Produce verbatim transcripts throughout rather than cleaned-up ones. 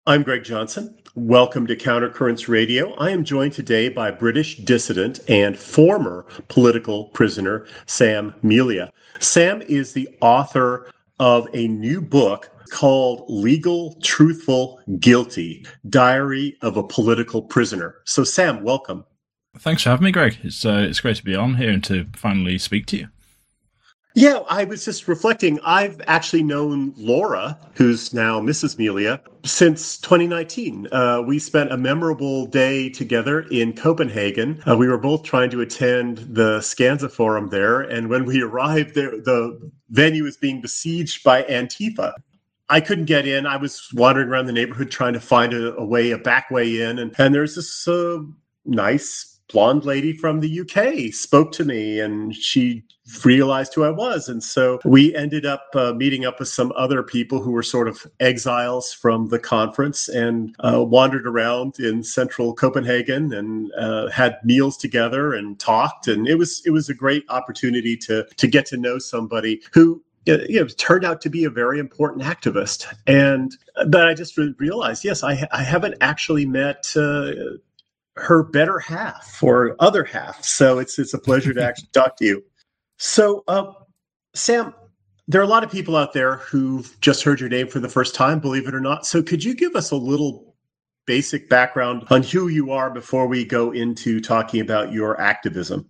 I'm Greg Johnson. Welcome to Countercurrents Radio. I am joined today by British dissident and former political prisoner Sam Melia. Sam is the author of a new book called Legal, Truthful, Guilty: Diary of a Political Prisoner. So Sam, welcome. Thanks for having me, Greg. It's uh, it's great to be on here and to finally speak to you. Yeah, I was just reflecting. I've actually known Laura, who's now Missus Melia, since twenty nineteen. Uh, we spent a memorable day together in Copenhagen. Uh, we were both trying to attend the Skansa Forum there, and when we arrived there, the venue was being besieged by Antifa. I couldn't get in. I was wandering around the neighborhood trying to find a, a way, a back way in, and, and there's this uh, nice blonde lady from the U K spoke to me, and she realized who I was. And so we ended up uh, meeting up with some other people who were sort of exiles from the conference, and uh, wandered around in central Copenhagen and uh, had meals together and talked. And it was it was a great opportunity to to get to know somebody who you know, turned out to be a very important activist. And but I just realized, yes, I, I haven't actually met uh, her better half or other half. So it's it's a pleasure to actually talk to you. So, uh, Sam, there are a lot of people out there who've just heard your name for the first time, believe it or not. So could you give us a little basic background on who you are before we go into talking about your activism?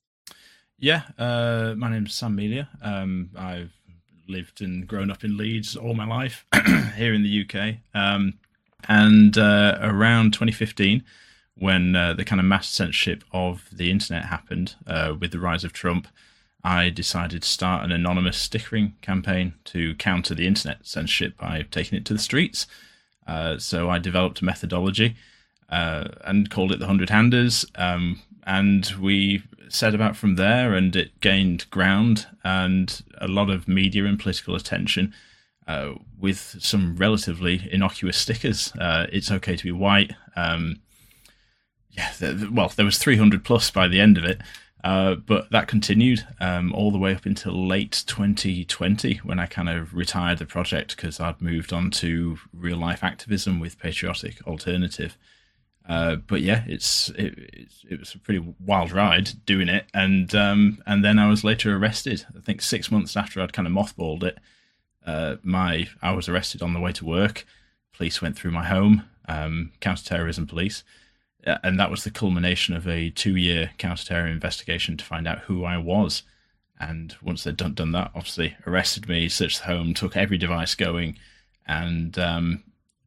Yeah, uh, my name's Sam Melia. Um, I've lived and grown up in Leeds all my life here in the U K. Um, and uh, around twenty fifteen, when uh, the kind of mass censorship of the internet happened uh, with the rise of Trump, I decided to start an anonymous stickering campaign to counter the internet censorship by taking it to the streets. Uh, so I developed a methodology uh, and called it the Hundred Handers, um, and we set about from there, and it gained ground and a lot of media and political attention uh, with some relatively innocuous stickers. Uh, it's okay to be white. Um, yeah, th- well, there was three hundred plus by the end of it. Uh, but that continued um, all the way up until late twenty twenty, when I kind of retired the project because I'd moved on to real life activism with Patriotic Alternative. Uh, but yeah, it's it, it's it was a pretty wild ride doing it, and um, and then I was later arrested. I think six months after I'd kind of mothballed it, uh, my I was arrested on the way to work. Police went through my home, um, counter-terrorism police. And that was the culmination of a two-year counter-terror investigation to find out who I was. And once they'd done, done that, obviously arrested me, searched the home, took every device going, and um,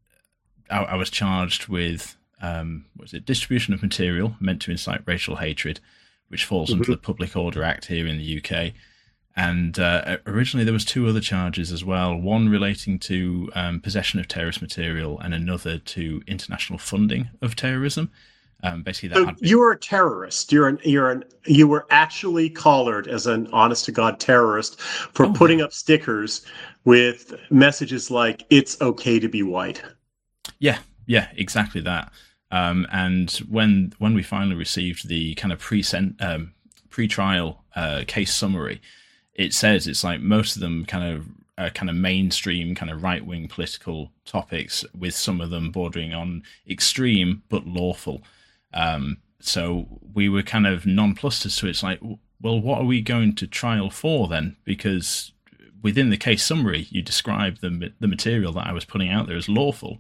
I, I was charged with um, what was it, distribution of material meant to incite racial hatred, which falls mm-hmm. under the Public Order Act here in the U K. And uh, originally there was two other charges as well, one relating to um, possession of terrorist material and another to international funding of terrorism. Um, basically, that so had been... you were a terrorist. You're an you're an you were actually collared as an honest to God terrorist for oh, putting yeah. up stickers with messages like "It's okay to be white." Yeah, yeah, exactly that. Um, and when when we finally received the kind of pre um, pre-trial uh, case summary, it says it's like most of them kind of uh, kind of mainstream, kind of right-wing political topics, with some of them bordering on extreme but lawful. Um, so we were kind of nonplussed as to it's like, well, what are we going to trial for then? Because within the case summary, you describe the the material that I was putting out there as lawful.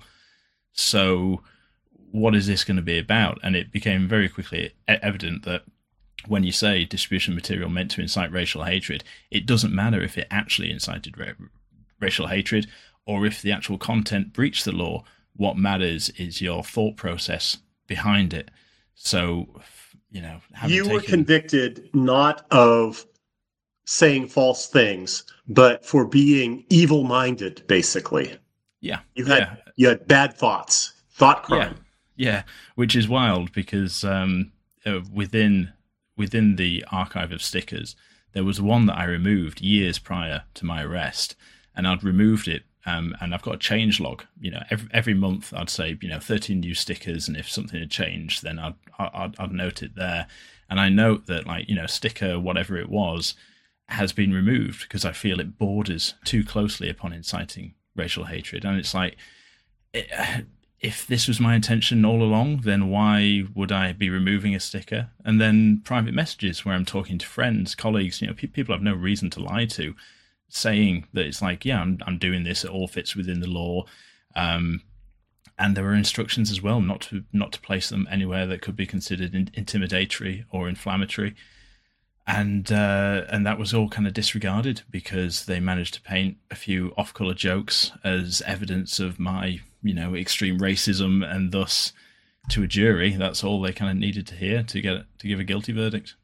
So what is this going to be about? And it became very quickly evident that when you say distribution material meant to incite racial hatred, it doesn't matter if it actually incited ra- racial hatred or if the actual content breached the law. What matters is your thought process behind it. So, you know, you taken... were convicted not of saying false things, but for being evil-minded, basically. Yeah, you had yeah. you had bad thoughts, thought crime. Yeah, yeah, which is wild because um, uh, within. Within the archive of stickers, there was one that I removed years prior to my arrest, and I'd removed it, um, and I've got a change log. You know, every every month I'd say, you know, thirteen new stickers, and if something had changed, then I'd I'd, I'd note it there, and I note that, like, you know, sticker whatever it was has been removed because I feel it borders too closely upon inciting racial hatred, and it's like, it, if this was my intention all along, then why would I be removing a sticker? And then private messages where I'm talking to friends, colleagues, you know, pe- people I've no reason to lie to, saying that it's like, yeah, I'm I'm doing this. It all fits within the law. Um, and there were instructions as well not to not to place them anywhere that could be considered in, intimidatory or inflammatory. And uh, and that was all kind of disregarded because they managed to paint a few off-color jokes as evidence of my, you know, extreme racism, and thus, to a jury, that's all they kind of needed to hear to get to give a guilty verdict.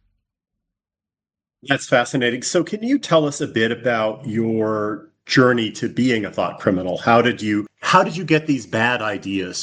That's fascinating. So, can you tell us a bit about your journey to being a thought criminal? How did you how did you get these bad ideas?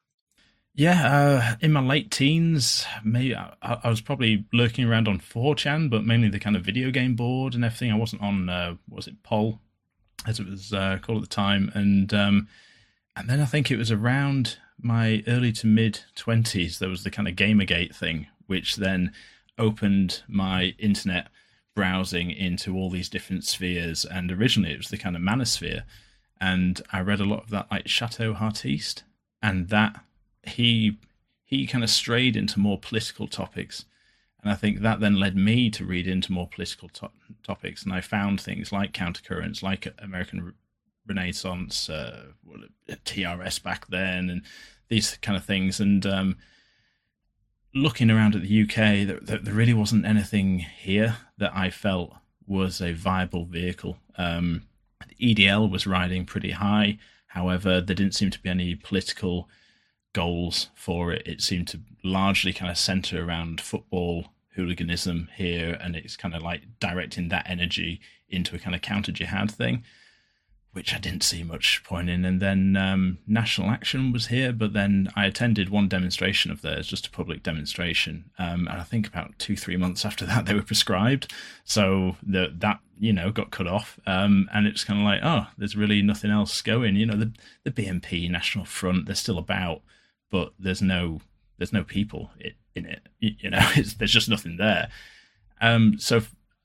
Yeah, uh, in my late teens, maybe I, I was probably lurking around on four chan, but mainly the kind of video game board and everything. I wasn't on, uh, what was it, Poll, as it was uh, called at the time. And um, and then I think it was around my early to mid twenties, there was the kind of Gamergate thing, which then opened my internet browsing into all these different spheres. And originally it was the kind of manosphere. And I read a lot of that, like Chateau Heartiste, and that he he kind of strayed into more political topics, and I think that then led me to read into more political to- topics. And I found things like countercurrents, like American Renaissance, uh, T R S back then, and these kind of things. And um, looking around at the U K, there, there really wasn't anything here that I felt was a viable vehicle. Um, the E D L was riding pretty high. However, there didn't seem to be any political goals for it. It seemed to largely kind of center around football hooliganism here, and it's kind of like directing that energy into a kind of counter jihad thing, which I didn't see much point in. And then um, National Action was here, but then I attended one demonstration of theirs, just a public demonstration, um, and I think about two, three months after that they were prescribed, so the, that you know got cut off, um, and it's kind of like, oh, there's really nothing else going. You know, the the B N P, National Front, they're still about, but there's no there's no people in it. You know, it's, there's just nothing there. Um, so,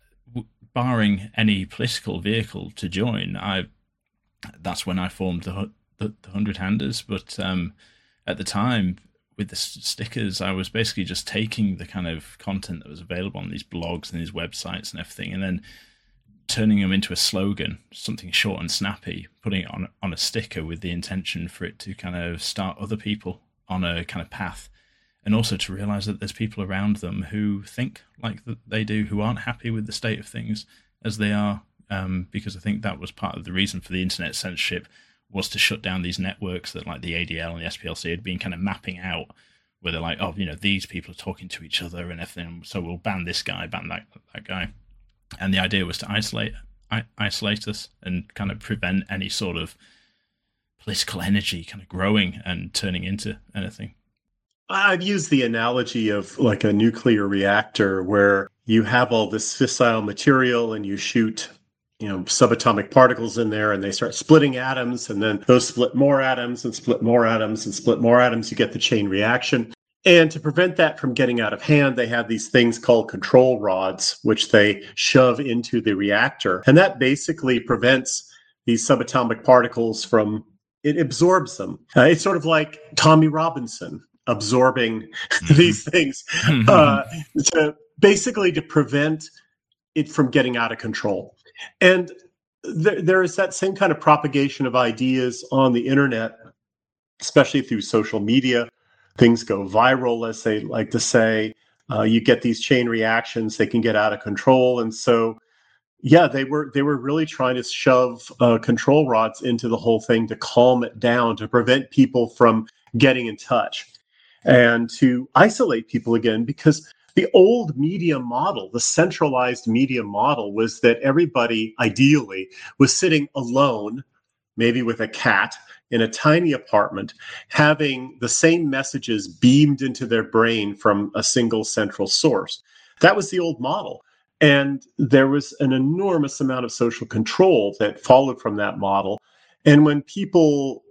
barring any political vehicle to join, I that's when I formed the the, the Hundred Handers. But um, at the time, with the stickers, I was basically just taking the kind of content that was available on these blogs and these websites and everything, and then turning them into a slogan, something short and snappy, putting it on on a sticker with the intention for it to kind of start other people on a kind of path, and also to realize that there's people around them who think like they do, who aren't happy with the state of things as they are, um, because I think that was part of the reason for the internet censorship, was to shut down these networks that like the A D L and the S P L C had been kind of mapping out, where they're like, oh, you know, these people are talking to each other and everything, so we'll ban this guy, ban that that guy. And the idea was to isolate isolate us and kind of prevent any sort of political energy kind of growing and turning into anything. I've used the analogy of like a nuclear reactor where you have all this fissile material and you shoot, you know, subatomic particles in there and they start splitting atoms, and then those split more atoms and split more atoms and split more atoms. You get the chain reaction. And to prevent that from getting out of hand, they have these things called control rods, which they shove into the reactor. And that basically prevents these subatomic particles from, it absorbs them. Uh, it's sort of like Tommy Robinson absorbing mm-hmm. these things uh, to basically to prevent it from getting out of control. And th- there is that same kind of propagation of ideas on the internet, especially through social media. Things go viral, as they like to say. Uh, you get these chain reactions; they can get out of control, and so, yeah, they were they were really trying to shove uh, control rods into the whole thing to calm it down, to prevent people from getting in touch, and to isolate people again. Because the old media model, the centralized media model, was that everybody ideally was sitting alone, maybe with a cat, in a tiny apartment, having the same messages beamed into their brain from a single central source. That was the old model. And there was an enormous amount of social control that followed from that model. And when people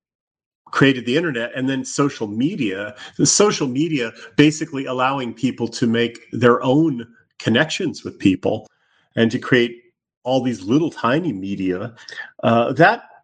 created the internet and then social media, the social media basically allowing people to make their own connections with people and to create all these little tiny media, uh, that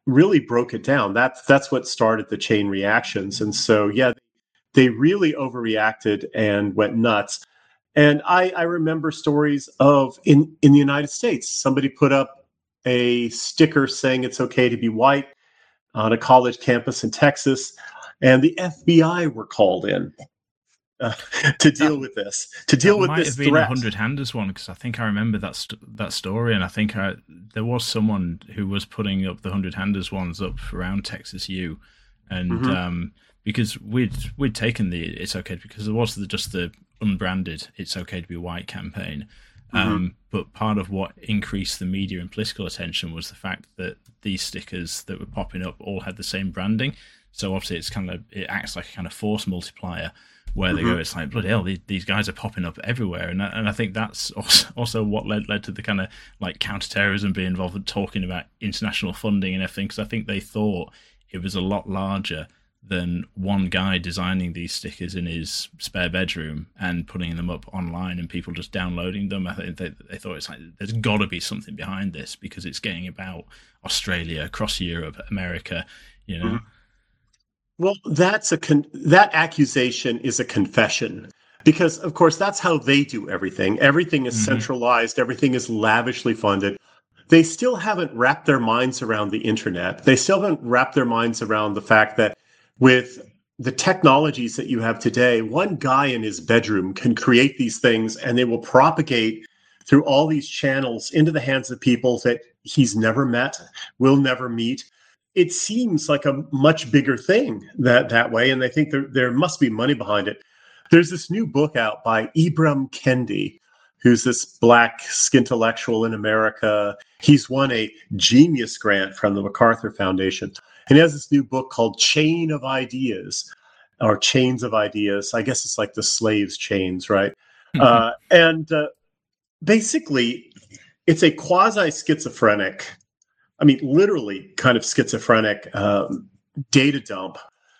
really broke it down. That's that's what started the chain reactions. And so, yeah, they really overreacted and went nuts. And I, I remember stories of in, in the United States, somebody put up a sticker saying it's okay to be white on a college campus in Texas, and the F B I were called in uh, to deal that, with this, to deal with might this have been threat. a hundred handers one, because I think I remember that st- that story, and I think I, there was someone who was putting up the hundred handers ones up around Texas U, and mm-hmm. um, because we'd we'd taken the it's okay because there was the, just the unbranded "It's Okay to Be White" campaign. Mm-hmm. Um, but part of what increased the media and political attention was the fact that these stickers that were popping up all had the same branding. So obviously it's kind of, it acts like a kind of force multiplier where mm-hmm. they go, it's like, bloody hell, these, these guys are popping up everywhere. And, and I think that's also, also what led, led to the kind of like counterterrorism being involved with talking about international funding and everything. Because I think they thought it was a lot larger than one guy designing these stickers in his spare bedroom and putting them up online and people just downloading them. I think they, they thought it's like, there's got to be something behind this because it's getting about Australia, across Europe, America, you know. Mm-hmm. Well, that's a con- that accusation is a confession because, of course, that's how they do everything. Everything is mm-hmm. centralized. Everything is lavishly funded. They still haven't wrapped their minds around the internet. They still haven't wrapped their minds around the fact that with the technologies that you have today, one guy in his bedroom can create these things and they will propagate through all these channels into the hands of people that he's never met, will never meet. It seems like a much bigger thing that, that way, and I think there, there must be money behind it. There's this new book out by Ibram Kendi, who's this black skintellectual in America. He's won a Genius Grant from the MacArthur Foundation. And he has this new book called Chain of Ideas, or Chains of Ideas. I guess it's like the slaves' chains, right? Mm-hmm. Uh, and uh, basically, it's a quasi-schizophrenic, I mean, literally kind of schizophrenic um, data dump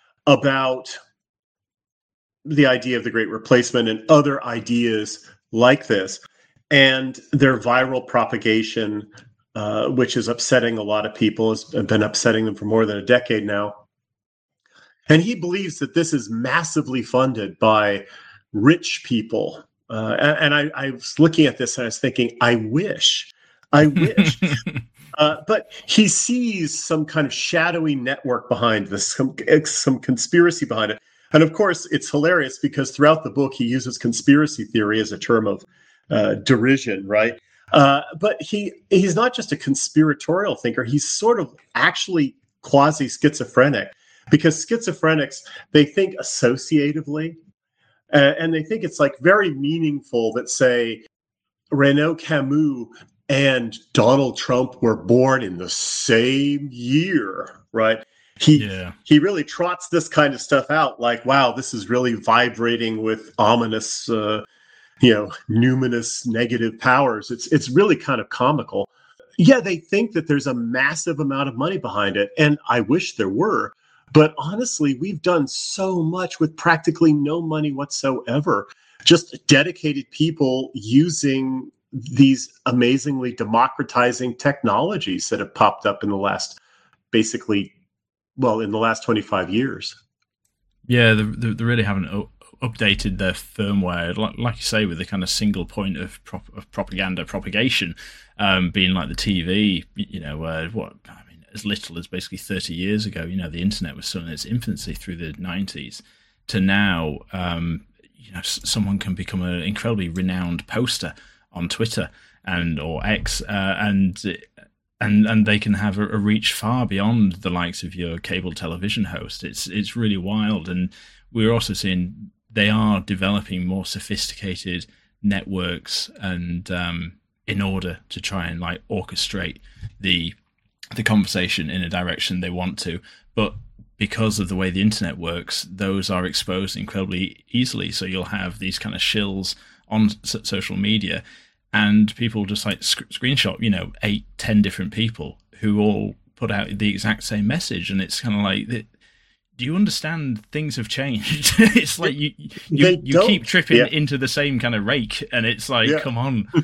about the idea of the Great Replacement and other ideas like this, and their viral propagation, Uh, which is upsetting a lot of people, has been upsetting them for more than a decade now. And he believes that this is massively funded by rich people. Uh, and and I, I was looking at this and I was thinking, I wish, I wish. uh, but he sees some kind of shadowy network behind this, some, some conspiracy behind it. And of course, it's hilarious because throughout the book, he uses conspiracy theory as a term of uh, derision, right? Uh, but he he's not just a conspiratorial thinker. He's sort of actually quasi-schizophrenic because schizophrenics, they think associatively. Uh, and they think it's like very meaningful that, say, Renaud Camus and Donald Trump were born in the same year, right? He yeah. he really trots this kind of stuff out like, wow, this is really vibrating with ominous uh you know, numinous negative powers. It's it's really kind of comical. Yeah, they think that there's a massive amount of money behind it, and I wish there were. But honestly, we've done so much with practically no money whatsoever. Just dedicated people using these amazingly democratizing technologies that have popped up in the last, basically, well, in the last twenty-five years. Yeah, they, they really haven't updated their firmware, like, like you say, with the kind of single point of, prop, of propaganda propagation um, being like the T V, you know, uh, what, I mean, as little as basically thirty years ago, you know, the internet was still in its infancy through the nineties to now, um, you know, someone can become an incredibly renowned poster on Twitter and or X, uh, and and and they can have a, a reach far beyond the likes of your cable television host. It's it's really wild, and we're also seeing they are developing more sophisticated networks, and um, in order to try and like orchestrate the the conversation in a direction they want to. But because of the way the internet works, those are exposed incredibly easily. So you'll have these kind of shills on s- social media, and people just like sc- screenshot, you know, eight, ten different people who all put out the exact same message, and it's kind of like, do you understand things have changed? It's like you you, you keep tripping yeah. into the same kind of rake, and it's like, yeah. come on.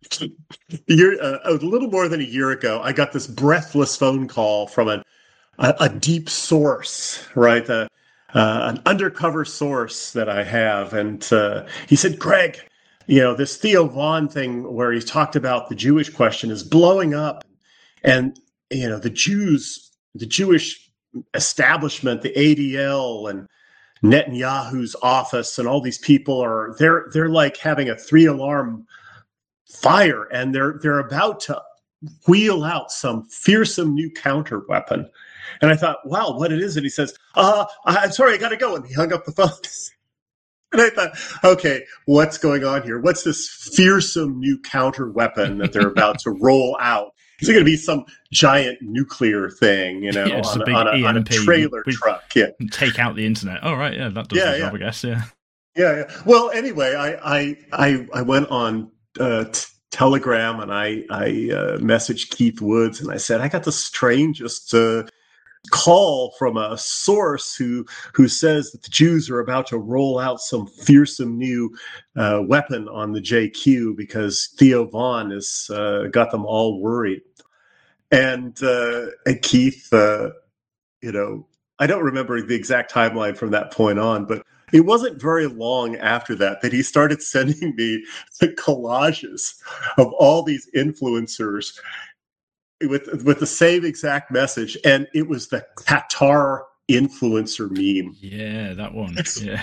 Year, uh, a little more than a year ago, I got this breathless phone call from an, a, a deep source, right? Uh, uh, an undercover source that I have. And uh, he said, Greg, you know, this Theo Von thing where he talked about the Jewish question is blowing up. And, you know, the Jews, the Jewish establishment, the A D L and Netanyahu's office and all these people are, they're, they're like having a three alarm fire, and they're they're about to wheel out some fearsome new counter weapon. And I thought, wow, what it is? And he says, uh, I'm sorry, I got to go. And he hung up the phone. And I thought, okay, what's going on here? What's this fearsome new counter weapon that they're about to roll out? Is it going to be some giant nuclear thing, you know, yeah, on, a on, a, on a trailer we, truck? Yeah. Take out the internet. Oh, right. Yeah, that does yeah, the job, yeah. I guess. Yeah. Yeah. yeah. Well, anyway, I, I, I, I went on uh, t- Telegram and I, I uh, messaged Keith Woods and I said, I got the strangest uh, call from a source who who says that the Jews are about to roll out some fearsome new uh, weapon on the J Q because Theo Von has uh, got them all worried. And, uh, and Keith, uh, you know, I don't remember the exact timeline from that point on, but it wasn't very long after that that he started sending me the collages of all these influencers with with the same exact message, and it was the Qatar influencer meme. Yeah, that one. Yeah,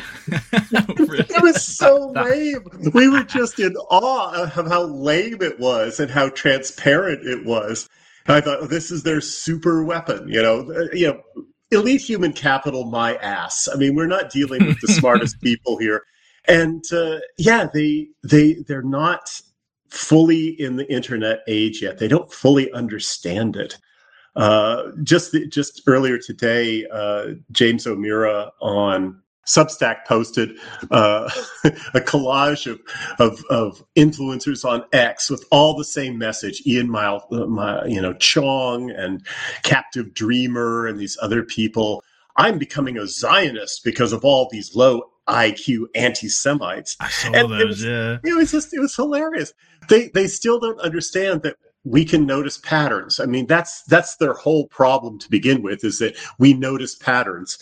it was so that, lame. That... We were just in awe of how lame it was and how transparent it was. And I thought, oh, this is their super weapon. You know, you know. Elite human capital, my ass. I mean, we're not dealing with the smartest people here, and uh, yeah, they they they're not fully in the internet age yet. They don't fully understand it. Uh, just the, just earlier today, uh, James O'Meara on Substack posted uh, a collage of, of of influencers on X with all the same message. Ian Mile, my, you know, Chong and Captive Dreamer and these other people. I'm becoming a Zionist because of all these low I Q anti-Semites. I saw and those. It was, yeah, it was just it was hilarious. They they still don't understand that we can notice patterns. I mean, that's that's their whole problem to begin with, is that we notice patterns.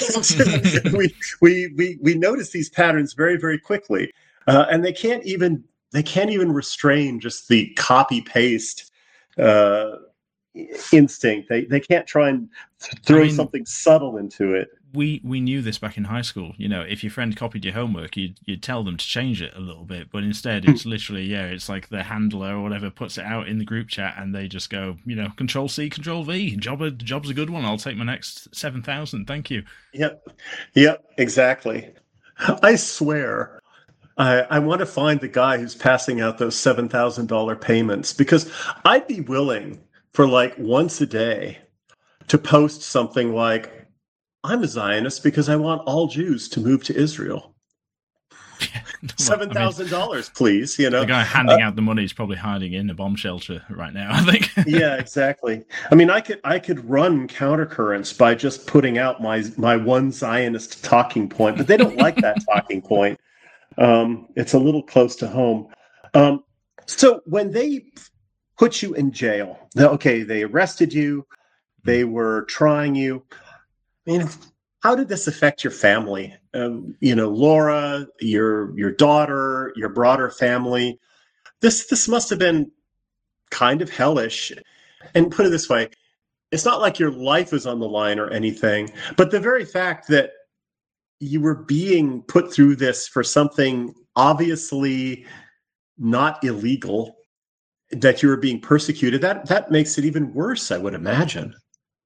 we, we we we notice these patterns very, very quickly, uh, and they can't even they can't even restrain just the copy paste uh, instinct. They they can't try and throw I mean, something subtle into it. We we knew this back in high school. You know, if your friend copied your homework, you'd you'd tell them to change it a little bit. But instead, it's literally yeah, it's like the handler or whatever puts it out in the group chat, and they just go, you know, Control C, Control V. Job a job's a good one. I'll take my next seven thousand. Thank you. Yep, yep, exactly. I swear, I I want to find the guy who's passing out those seven thousand dollar payments, because I'd be willing for like once a day to post something like, I'm a Zionist because I want all Jews to move to Israel. Seven thousand I mean, dollars, please. You know, the guy handing uh, out the money is probably hiding in a bomb shelter right now, I think. Yeah, exactly. I mean, I could I could run countercurrents by just putting out my my one Zionist talking point, but they don't like that talking point. Um, it's a little close to home. Um, so when they put you in jail, okay, they arrested you, they were trying you. I mean, how did this affect your family? Um, you know, Laura, your your daughter, your broader family. This this must have been kind of hellish. And put it this way, it's not like your life is on the line or anything, but the very fact that you were being put through this for something obviously not illegal, that you were being persecuted, that that makes it even worse, I would imagine.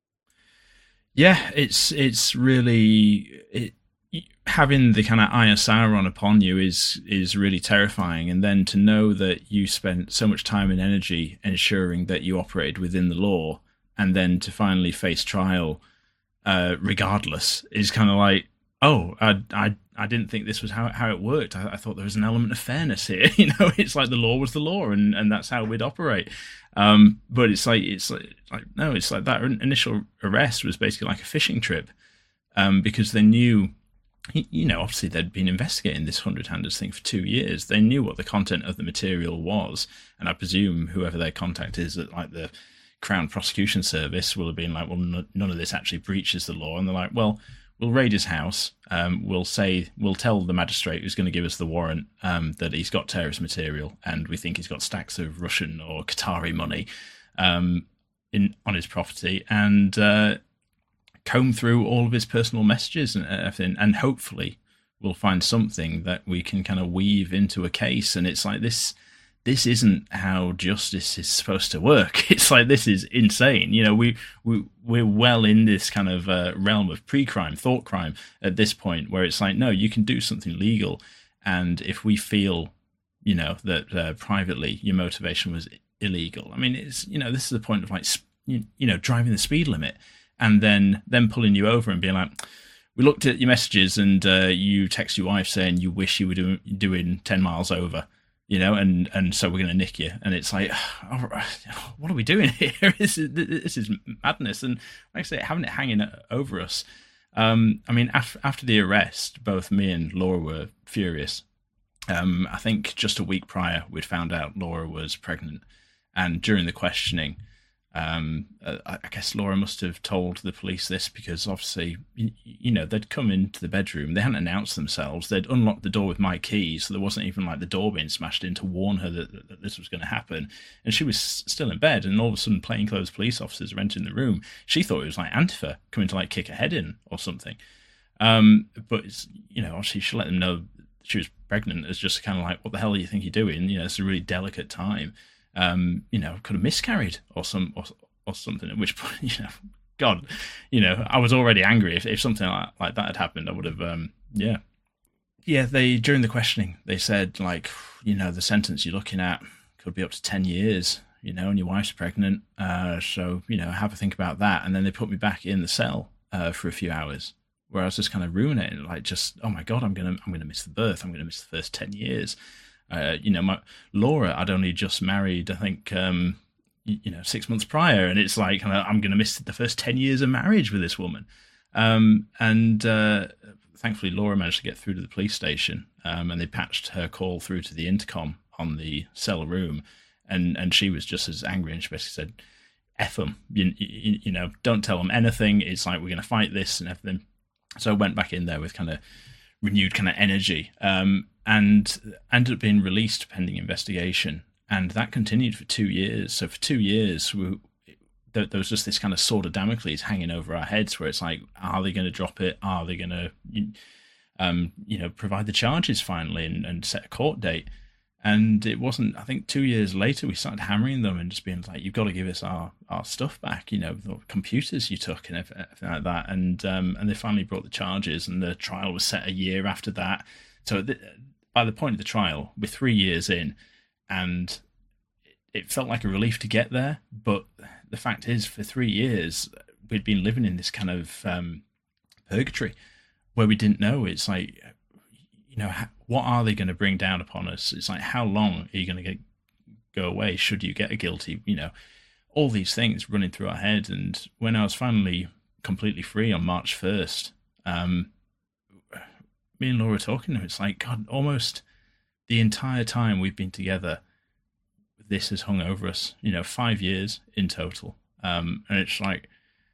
Yeah, it's it's really it, having the kind of eye of Sauron upon you is is really terrifying, and then to know that you spent so much time and energy ensuring that you operated within the law, and then to finally face trial, uh, regardless, is kind of like, oh, I I I didn't think this was how how it worked. I, I thought there was an element of fairness here. You know, it's like the law was the law, and and that's how we'd operate. Um, but it's like it's like, like no, it's like that initial arrest was basically like a fishing trip, um, because they knew you know, obviously they'd been investigating this Hundred Handers thing for two years. They knew what the content of the material was, and I presume whoever their contact is at like the Crown Prosecution Service will have been like, well, n- none of this actually breaches the law, and they're like, well, we'll raid his house. Um, we'll say, we'll tell the magistrate who's going to give us the warrant um, that he's got terrorist material, and we think he's got stacks of Russian or Qatari money um, in on his property, and uh, comb through all of his personal messages and everything, and hopefully we'll find something that we can kind of weave into a case. And it's like this. This isn't how justice is supposed to work. It's like, this is insane. You know, we, we, we're well in this kind of uh, realm of pre-crime, thought crime at this point, where it's like, no, you can do something legal. And if we feel, you know, that uh, privately your motivation was illegal, I mean, it's, you know, this is the point of like, you, you know, driving the speed limit and then them pulling you over and being like, we looked at your messages and uh, you text your wife saying you wish you were do- doing ten miles over. You know, and, and so we're going to nick you. And it's like, oh, what are we doing here? this, is, this is madness. And like I say, having it hanging over us. Um, I mean, af- after the arrest, both me and Laura were furious. Um, I think just a week prior, we'd found out Laura was pregnant. And during the questioning, um, I, I guess Laura must have told the police this because obviously, you, you know, they'd come into the bedroom. They hadn't announced themselves. They'd unlocked the door with my key, so there wasn't even like the door being smashed in to warn her that, that this was going to happen. And she was still in bed, and all of a sudden plainclothes police officers were entering the room. She thought it was like Antifa coming to like kick her head in or something. Um, but, it's, you know, obviously she let them know she was pregnant. It's just kind of like, what the hell do you think you're doing? You know, it's a really delicate time. Um, you know, could have miscarried or some or, or something. At which point, you know, God, you know, I was already angry. If, if something like, like that had happened, I would have, um, yeah, yeah. They during the questioning, they said like, you know, the sentence you're looking at could be up to ten years. You know, and your wife's pregnant, uh, so you know, have a think about that. And then they put me back in the cell uh, for a few hours, where I was just kind of ruminating, like, just, oh my God, I'm gonna, I'm gonna miss the birth. I'm gonna miss the first ten years. Uh, you know, my Laura, I'd only just married, I think, um, you, you know, six months prior, and it's like I'm going to miss the first ten years of marriage with this woman. Um, and uh, thankfully, Laura managed to get through to the police station, um, and they patched her call through to the intercom on the cell room, and and she was just as angry, and she basically said, "F them, you, you, you know, don't tell them anything. It's like we're going to fight this and everything." So I went back in there with kind of renewed kind of energy. Um, and ended up being released pending investigation. And that continued for two years. So for two years, we, there, there was just this kind of sword of Damocles hanging over our heads where it's like, are they going to drop it? Are they going to, um, you know, provide the charges finally and, and set a court date? And it wasn't, I think two years later, we started hammering them and just being like, you've got to give us our, our stuff back, you know, the computers you took and everything like that. And um, and they finally brought the charges, and the trial was set a year after that. So th- by the point of the trial, we're three years in, and it felt like a relief to get there. But the fact is, for three years, we'd been living in this kind of um, purgatory where we didn't know. It's like, you know, what are they going to bring down upon us? It's like, how long are you going to get, go away should you get a guilty, you know, all these things running through our head. And when I was finally completely free on March first, um, me and Laura were talking to her, it's like, God, almost the entire time we've been together, this has hung over us, you know, five years in total. Um, and it's like,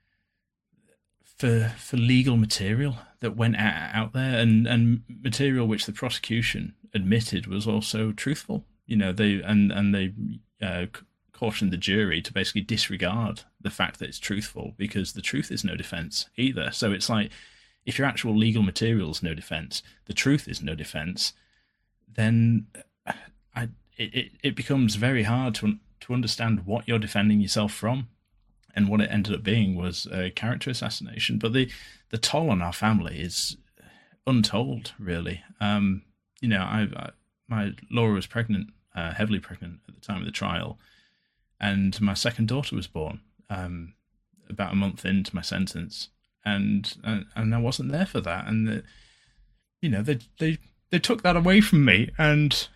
for for legal material that went out, out there, and, and material which the prosecution admitted was also truthful, you know, they and, and they uh, cautioned the jury to basically disregard the fact that it's truthful, because the truth is no defense either. So it's like, if your actual legal material is no defense, the truth is no defense, then I, it, it becomes very hard to to understand what you're defending yourself from. And what it ended up being was a character assassination. But the, the toll on our family is untold, really. Um, you know, I, I my Laura was pregnant, uh, heavily pregnant at the time of the trial, and my second daughter was born um, about a month into my sentence. And, and and I wasn't there for that, and the, you know, they they they took that away from me, and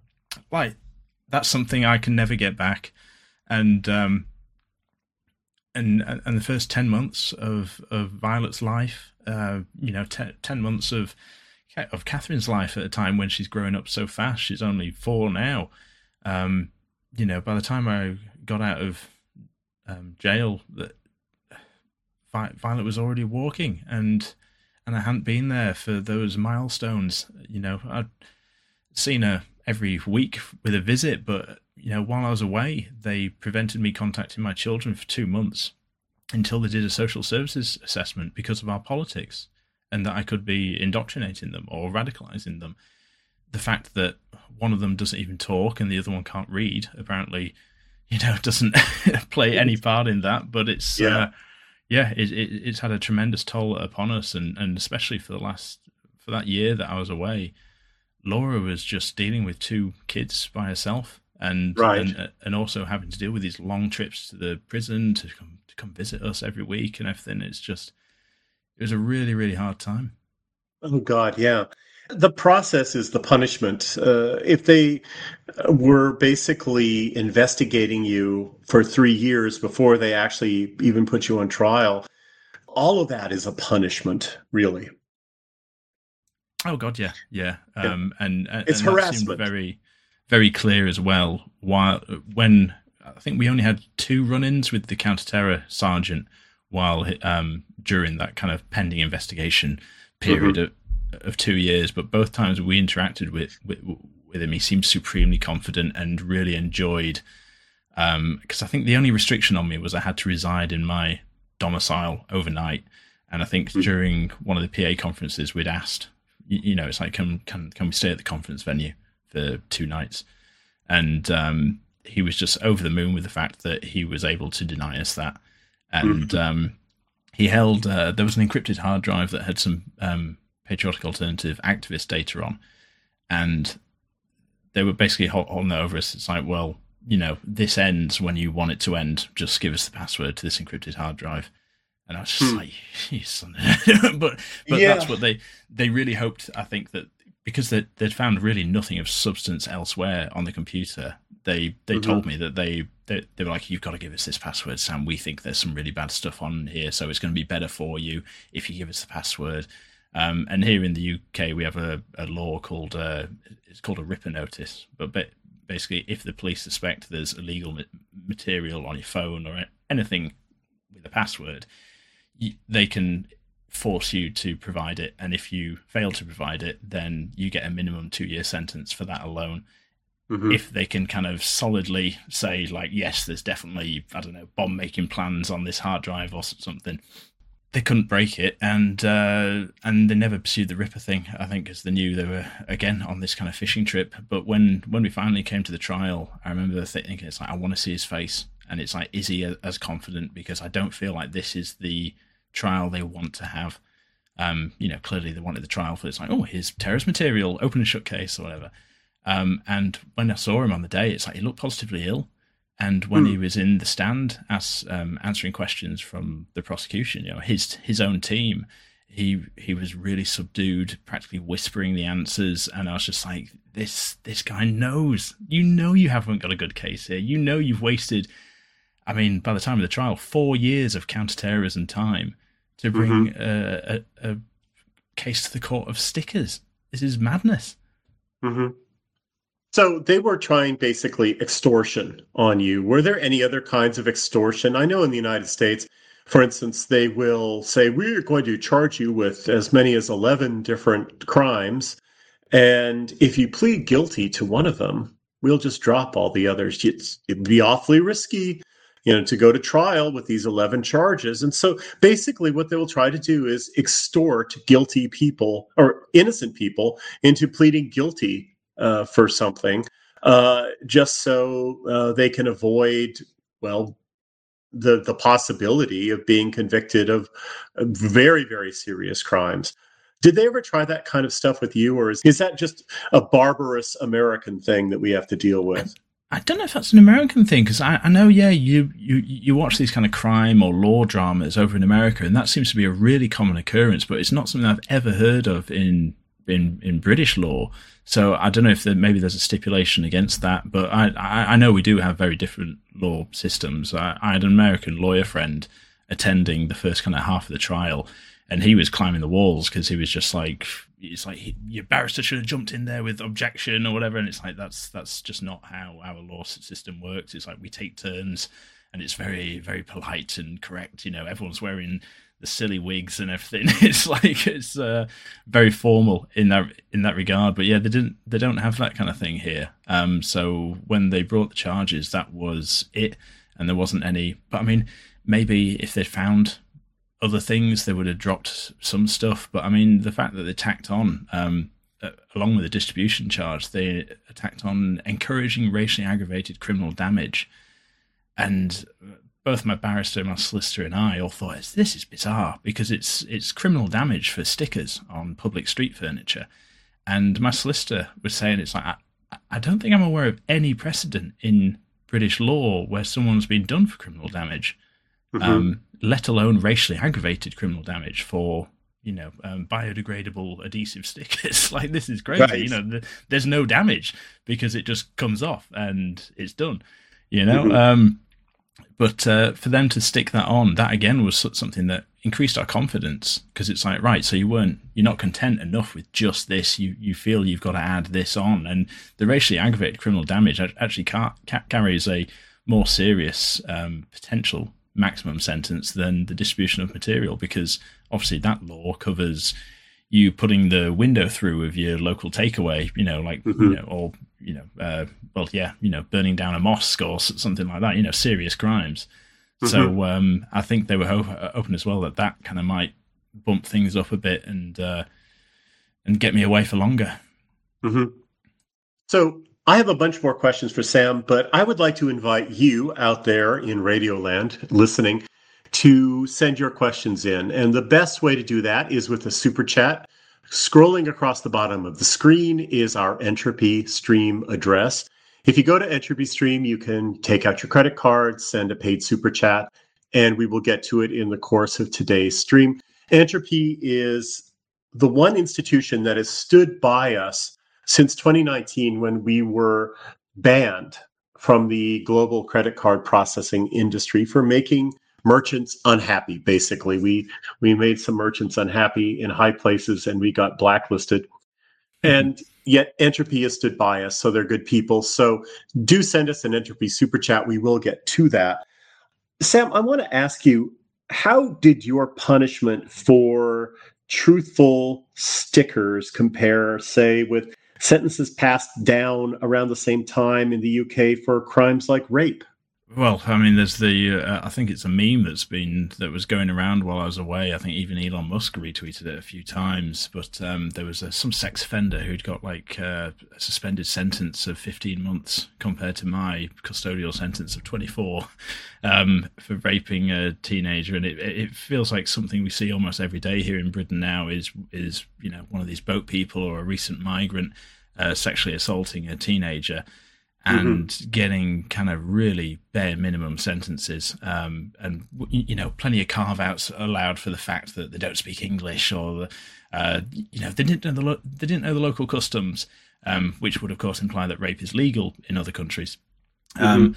like, that's something I can never get back. And um, and and the first ten months of of Violet's life, uh, you know, ten, ten months of of Catherine's life at a time when she's growing up so fast. She's only four now. Um, you know, by the time I got out of um, jail, that Violet was already walking, and and I hadn't been there for those milestones. You know, I'd seen her every week with a visit, but you know, while I was away, they prevented me contacting my children for two months until they did a social services assessment because of our politics, and that I could be indoctrinating them or radicalizing them. The fact that one of them doesn't even talk and the other one can't read, apparently, you know, doesn't play any part in that. But it's, yeah, uh, yeah, it, it, it's had a tremendous toll upon us, and, and especially for the last for that year that I was away, Laura was just dealing with two kids by herself, and right. and, and also having to deal with these long trips to the prison to come to come visit us every week and everything. It's just, it was a really, really hard time. Oh God, yeah. The process is the punishment. Uh, if they were basically investigating you for three years before they actually even put you on trial, all of that is a punishment, really. Oh God, yeah, yeah. Um, yeah. And, and it's and harassment. That seemed very, very clear as well. While when I think we only had two run-ins with the counter-terror sergeant, while um, during that kind of pending investigation period. Mm-hmm. of, of two years, but both times we interacted with, with with him, he seemed supremely confident and really enjoyed, um because I think the only restriction on me was I had to reside in my domicile overnight, and I think mm-hmm. during one of the P A conferences we'd asked, you, you know, it's like, can can can we stay at the conference venue for two nights, and um he was just over the moon with the fact that he was able to deny us that. And mm-hmm. um he held uh, there was an encrypted hard drive that had some um Patriotic Alternative activist data on, and they were basically holding that over us. It's like, well, you know, this ends when you want it to end. Just give us the password to this encrypted hard drive. And I was just hmm. like, you son of... but but yeah. That's what they they really hoped. I think that because they they'd found really nothing of substance elsewhere on the computer, they they mm-hmm. told me that they, they they were like, you've got to give us this password, Sam. We think there's some really bad stuff on here, so it's going to be better for you if you give us the password. Um, and here in the U K, we have a, a law called uh, it's called a Ripper notice. But ba- basically, if the police suspect there's illegal ma- material on your phone or anything with a password, you, they can force you to provide it. And if you fail to provide it, then you get a minimum two-year sentence for that alone. Mm-hmm. If they can kind of solidly say, like, yes, there's definitely, I don't know, bomb-making plans on this hard drive or something. They couldn't break it, and uh, and they never pursued the Ripper thing, I think, because they knew they were, again, on this kind of fishing trip. But when, when we finally came to the trial, I remember thinking, it's like, I want to see his face. And it's like, is he as confident? Because I don't feel like this is the trial they want to have. Um, you know, clearly they wanted the trial for, it's like, oh, here's terrorist material, open and shut case or whatever. Um, and when I saw him on the day, it's like, he looked positively ill. And when mm. he was in the stand, as, um, answering questions from the prosecution, you know, his his own team, he he was really subdued, practically whispering the answers. And I was just like, this this guy knows. You know you haven't got a good case here. You know you've wasted, I mean, by the time of the trial, four years of counterterrorism time to bring mm-hmm. a, a, a case to the court of stickers. This is madness. Mm-hmm. So they were trying basically extortion on you. Were there any other kinds of extortion? I know in the United States, for instance, they will say, we're going to charge you with as many as eleven different crimes. And if you plead guilty to one of them, we'll just drop all the others. It's, it'd be awfully risky, you know, to go to trial with these eleven charges. And so basically what they will try to do is extort guilty people or innocent people into pleading guilty Uh, for something, uh, just so uh, they can avoid, well, the the possibility of being convicted of very, very serious crimes. Did they ever try that kind of stuff with you, or is, is that just a barbarous American thing that we have to deal with? I don't know if that's an American thing, because I, I know, yeah, you, you you watch these kind of crime or law dramas over in America, and that seems to be a really common occurrence, but it's not something I've ever heard of in in, in British law. So I don't know if there, maybe there's a stipulation against that, but I, I, I know we do have very different law systems. I, I had an American lawyer friend attending the first kind of half of the trial, and he was climbing the walls because he was just like, it's like he, your barrister should have jumped in there with objection or whatever, and it's like that's that's just not how our law system works. It's like we take turns, and it's very very polite and correct. You know, everyone's wearing the silly wigs and everything. It's like it's uh, very formal in that in that regard. But yeah, they didn't they don't have that kind of thing here. Um, so when they brought the charges, that was it, and there wasn't any. But I mean, maybe if they'd found other things, they would have dropped some stuff. But I mean, the fact that they tacked on, um, uh, along with the distribution charge, they tacked on encouraging racially aggravated criminal damage. And both my barrister, my solicitor, and I all thought, this is bizarre because it's it's criminal damage for stickers on public street furniture. And my solicitor was saying, it's like, I, I don't think I'm aware of any precedent in British law where someone's been done for criminal damage. Mm-hmm. Um, let alone racially aggravated criminal damage for, you know, um, biodegradable adhesive stickers. Like, this is crazy. Right. You know, the, there's no damage because it just comes off and it's done, you know. Mm-hmm. Um, but uh, for them to stick that on, that again was something that increased our confidence, because it's like, right, so you weren't, you're not content enough with just this. You you feel you've got to add this on, and the racially aggravated criminal damage actually ca- ca- carries a more serious um, potential maximum sentence than the distribution of material, because obviously that law covers you putting the window through of your local takeaway, you know, like, mm-hmm. you know, or, you know, uh, well, yeah, you know, burning down a mosque or something like that, you know, serious crimes. Mm-hmm. So um, I think they were ho- open as well that that kind of might bump things up a bit and, uh, and get me away for longer. Mm-hmm. So I have a bunch more questions for Sam, but I would like to invite you out there in Radioland listening to send your questions in. And the best way to do that is with a super chat. Scrolling across the bottom of the screen is our Entropy Stream address. If you go to Entropy Stream, you can take out your credit card, send a paid super chat, and we will get to it in the course of today's stream. Entropy is the one institution that has stood by us since twenty nineteen, when we were banned from the global credit card processing industry for making merchants unhappy. Basically, we we made some merchants unhappy in high places, and we got blacklisted. Mm-hmm. And yet Entropy has stood by us, so they're good people. So do send us an Entropy super chat. We will get to that. Sam, I want to ask you, how did your punishment for truthful stickers compare, say, with sentences passed down around the same time in the U K for crimes like rape? Well, I mean, there's the, uh, I think it's a meme that's been, that was going around while I was away. I think even Elon Musk retweeted it a few times, but um, there was a, some sex offender who'd got like uh, a suspended sentence of fifteen months compared to my custodial sentence of twenty-four um, for raping a teenager. And it, it feels like something we see almost every day here in Britain now is, is, you know, one of these boat people or a recent migrant uh, sexually assaulting a teenager. And mm-hmm. getting kind of really bare minimum sentences, um, and you know, plenty of carve-outs allowed for the fact that they don't speak English, or uh, you know, they didn't know the lo- they didn't know the local customs, um, which would of course imply that rape is legal in other countries. Mm-hmm. Um,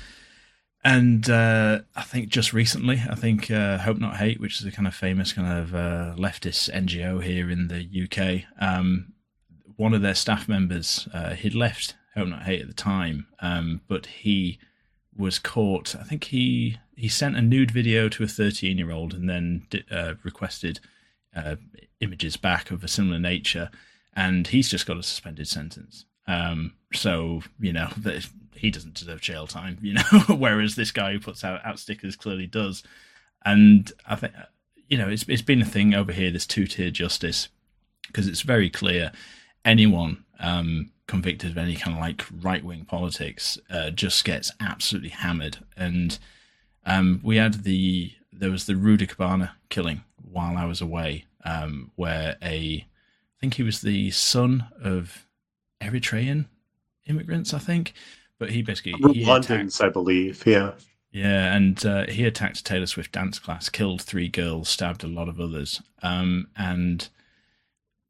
and uh, I think just recently, I think uh, Hope Not Hate, which is a kind of famous kind of uh, leftist N G O here in the U K, um, one of their staff members, uh, he'd left Hope Not Hate at the time, um, but he was caught. I think he he sent a nude video to a thirteen-year-old and then uh, requested uh, images back of a similar nature, and he's just got a suspended sentence. Um, so, you know, that he doesn't deserve jail time, you know, whereas this guy who puts out, out stickers clearly does. And I think, you know, it's it's been a thing over here, this two-tier justice, because it's very clear anyone um, convicted of any kind of like right-wing politics uh, just gets absolutely hammered. And um, we had the, there was the Rudy Cabana killing while I was away, um, where a, I think he was the son of Eritrean immigrants, I think, but he basically, he London's, attacked, I believe, yeah. Yeah, and uh, he attacked a Taylor Swift dance class, killed three girls, stabbed a lot of others. Um, and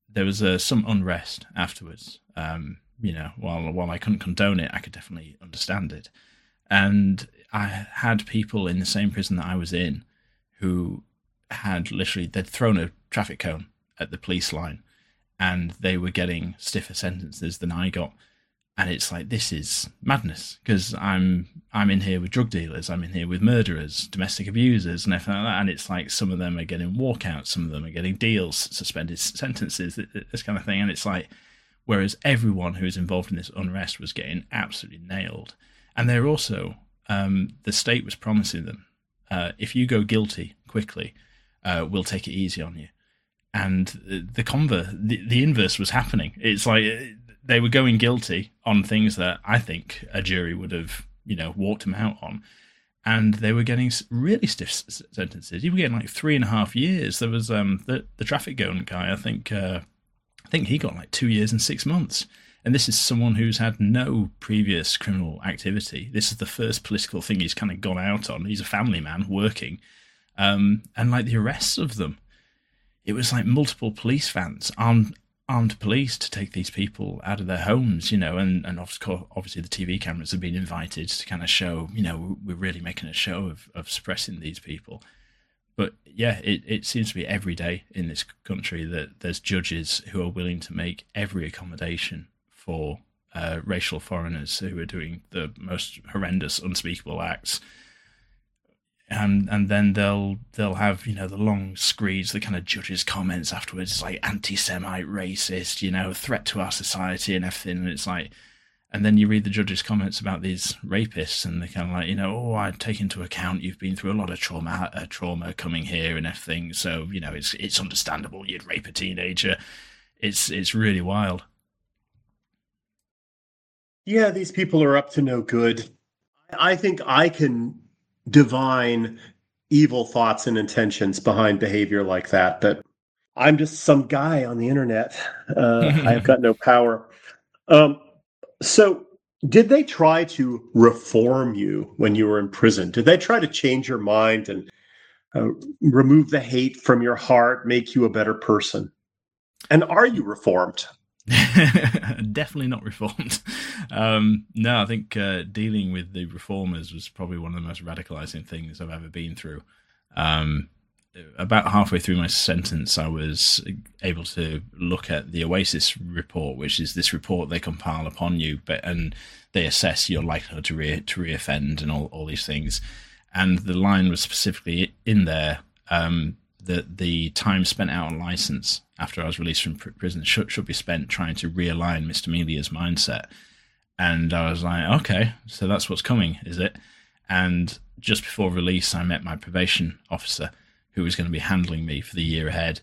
there was uh, some unrest afterwards. Um, you know, while while I couldn't condone it, I could definitely understand it. And I had people in the same prison that I was in who had literally, they'd thrown a traffic cone at the police line and they were getting stiffer sentences than I got. And it's like, this is madness, because I'm I'm in here with drug dealers, I'm in here with murderers, domestic abusers, and everything like that. And it's like, some of them are getting walkouts, some of them are getting deals, suspended sentences, this kind of thing. And it's like, whereas everyone who was involved in this unrest was getting absolutely nailed. And they're also, um, the state was promising them, uh, if you go guilty quickly, uh, we'll take it easy on you. And the, the conver- the, the inverse was happening. It's like, they were going guilty on things that I think a jury would have, you know, walked them out on. And they were getting really stiff sentences. You were getting like three and a half years. There was um, the, the traffic gun guy, I think, uh, I think he got like two years and six months. And this is someone who's had no previous criminal activity. This is the first political thing he's kind of gone out on. He's a family man working. Um, and like the arrests of them, it was like multiple police vans, armed, armed police to take these people out of their homes, you know, and, and of course, obviously the T V cameras have been invited to kind of show, you know, we're really making a show of, of suppressing these people. But yeah, it, it seems to be every day in this country that there's judges who are willing to make every accommodation for uh, racial foreigners who are doing the most horrendous, unspeakable acts. And and then they'll they'll have, you know, the long screeds, the kind of judges' comments afterwards, like anti-Semite, racist, you know, threat to our society and everything. And it's like, and then you read the judges' comments about these rapists, and they're kind of like, you know, oh, I take into account you've been through a lot of trauma, uh, trauma coming here and everything. So, you know, it's it's understandable you'd rape a teenager. It's it's really wild. Yeah, these people are up to no good. I think I can divine evil thoughts and intentions behind behavior like that, but I'm just some guy on the internet. Uh, I have got no power. Um, so did they try to reform you when you were in prison? Did they try to change your mind and uh, remove the hate from your heart, make you a better person? And are you reformed? Definitely not reformed. Um, no, I think uh, dealing with the reformers was probably one of the most radicalizing things I've ever been through. Um, about halfway through my sentence, I was able to look at the OASIS report, which is this report they compile upon you, but and they assess your likelihood to re to reoffend and all, all these things. And the line was specifically in there um, that the time spent out on license after I was released from prison should, should be spent trying to realign Mister Melia's mindset. And I was like, okay, so that's what's coming, is it? And just before release, I met my probation officer who was going to be handling me for the year ahead.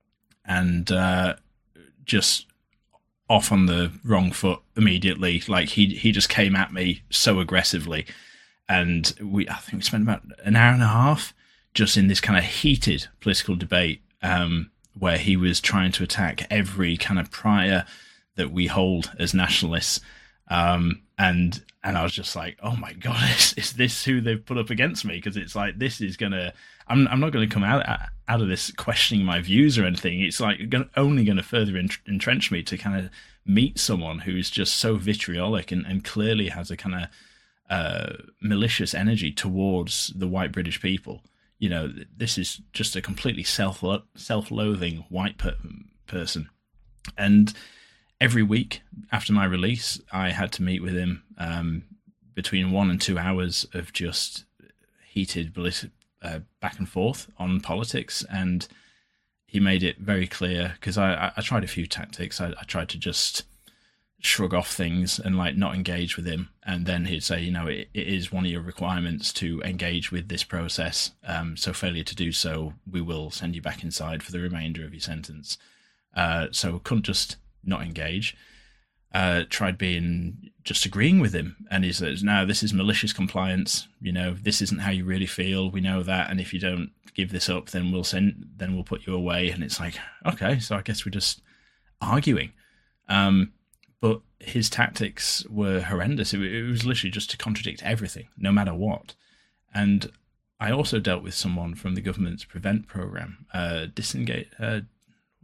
And uh, just off on the wrong foot immediately. Like he he just came at me so aggressively. And we I think we spent about an hour and a half just in this kind of heated political debate, um, where he was trying to attack every kind of prior that we hold as nationalists. Um, and and I was just like, oh my God, is, is this who they've put up against me? Because it's like, this is going to, I'm I'm not going to come out out of this questioning my views or anything. It's like gonna, only going to further entrench me to kind of meet someone who's just so vitriolic and, and clearly has a kind of uh, malicious energy towards the white British people. You know, this is just a completely self self-loathing white per person. And every week after my release, I had to meet with him um, between one and two hours of just heated uh, back and forth on politics. And he made it very clear, because I, I tried a few tactics. I, I tried to just shrug off things and like not engage with him, and then he'd say, you know, it, it is one of your requirements to engage with this process, um so failure to do so, we will send you back inside for the remainder of your sentence. Uh so couldn't just not engage. Uh tried being just agreeing with him, and he says, no, this is malicious compliance, you know, this isn't how you really feel, we know that, and if you don't give this up, then we'll send then we'll put you away. And it's like, okay, so I guess we're just arguing. um But his tactics were horrendous. It, it was literally just to contradict everything, no matter what. And I also dealt with someone from the government's Prevent program, uh, disengage, uh,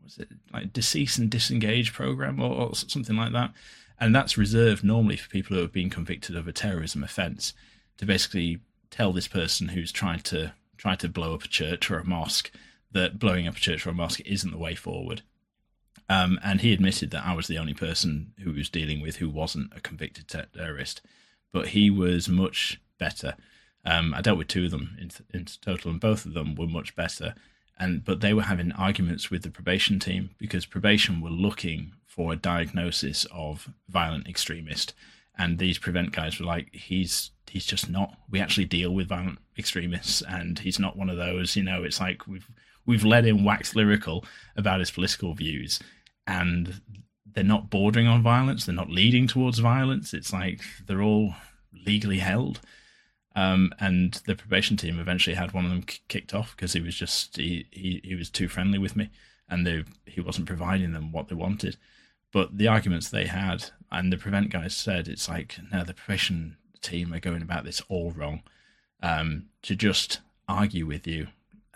was it like decease and disengage program or, or something like that. And that's reserved normally for people who have been convicted of a terrorism offence, to basically tell this person who's trying to try to blow up a church or a mosque that blowing up a church or a mosque isn't the way forward. Um, and he admitted that I was the only person who was dealing with who wasn't a convicted terrorist, but he was much better. Um, I dealt with two of them in, in total, and both of them were much better. And but they were having arguments with the probation team, because probation were looking for a diagnosis of violent extremist, and these prevent guys were like, he's he's just not. We actually deal with violent extremists, and he's not one of those. You know, it's like we've we've let him wax lyrical about his political views, and they're not bordering on violence. They're not leading towards violence. It's like they're all legally held. Um, and the probation team eventually had one of them k- kicked off because he was just he, he, he was too friendly with me, and they, he wasn't providing them what they wanted. But the arguments they had, and the prevent guys said, it's like, no, the probation team are going about this all wrong. Um, to just argue with you,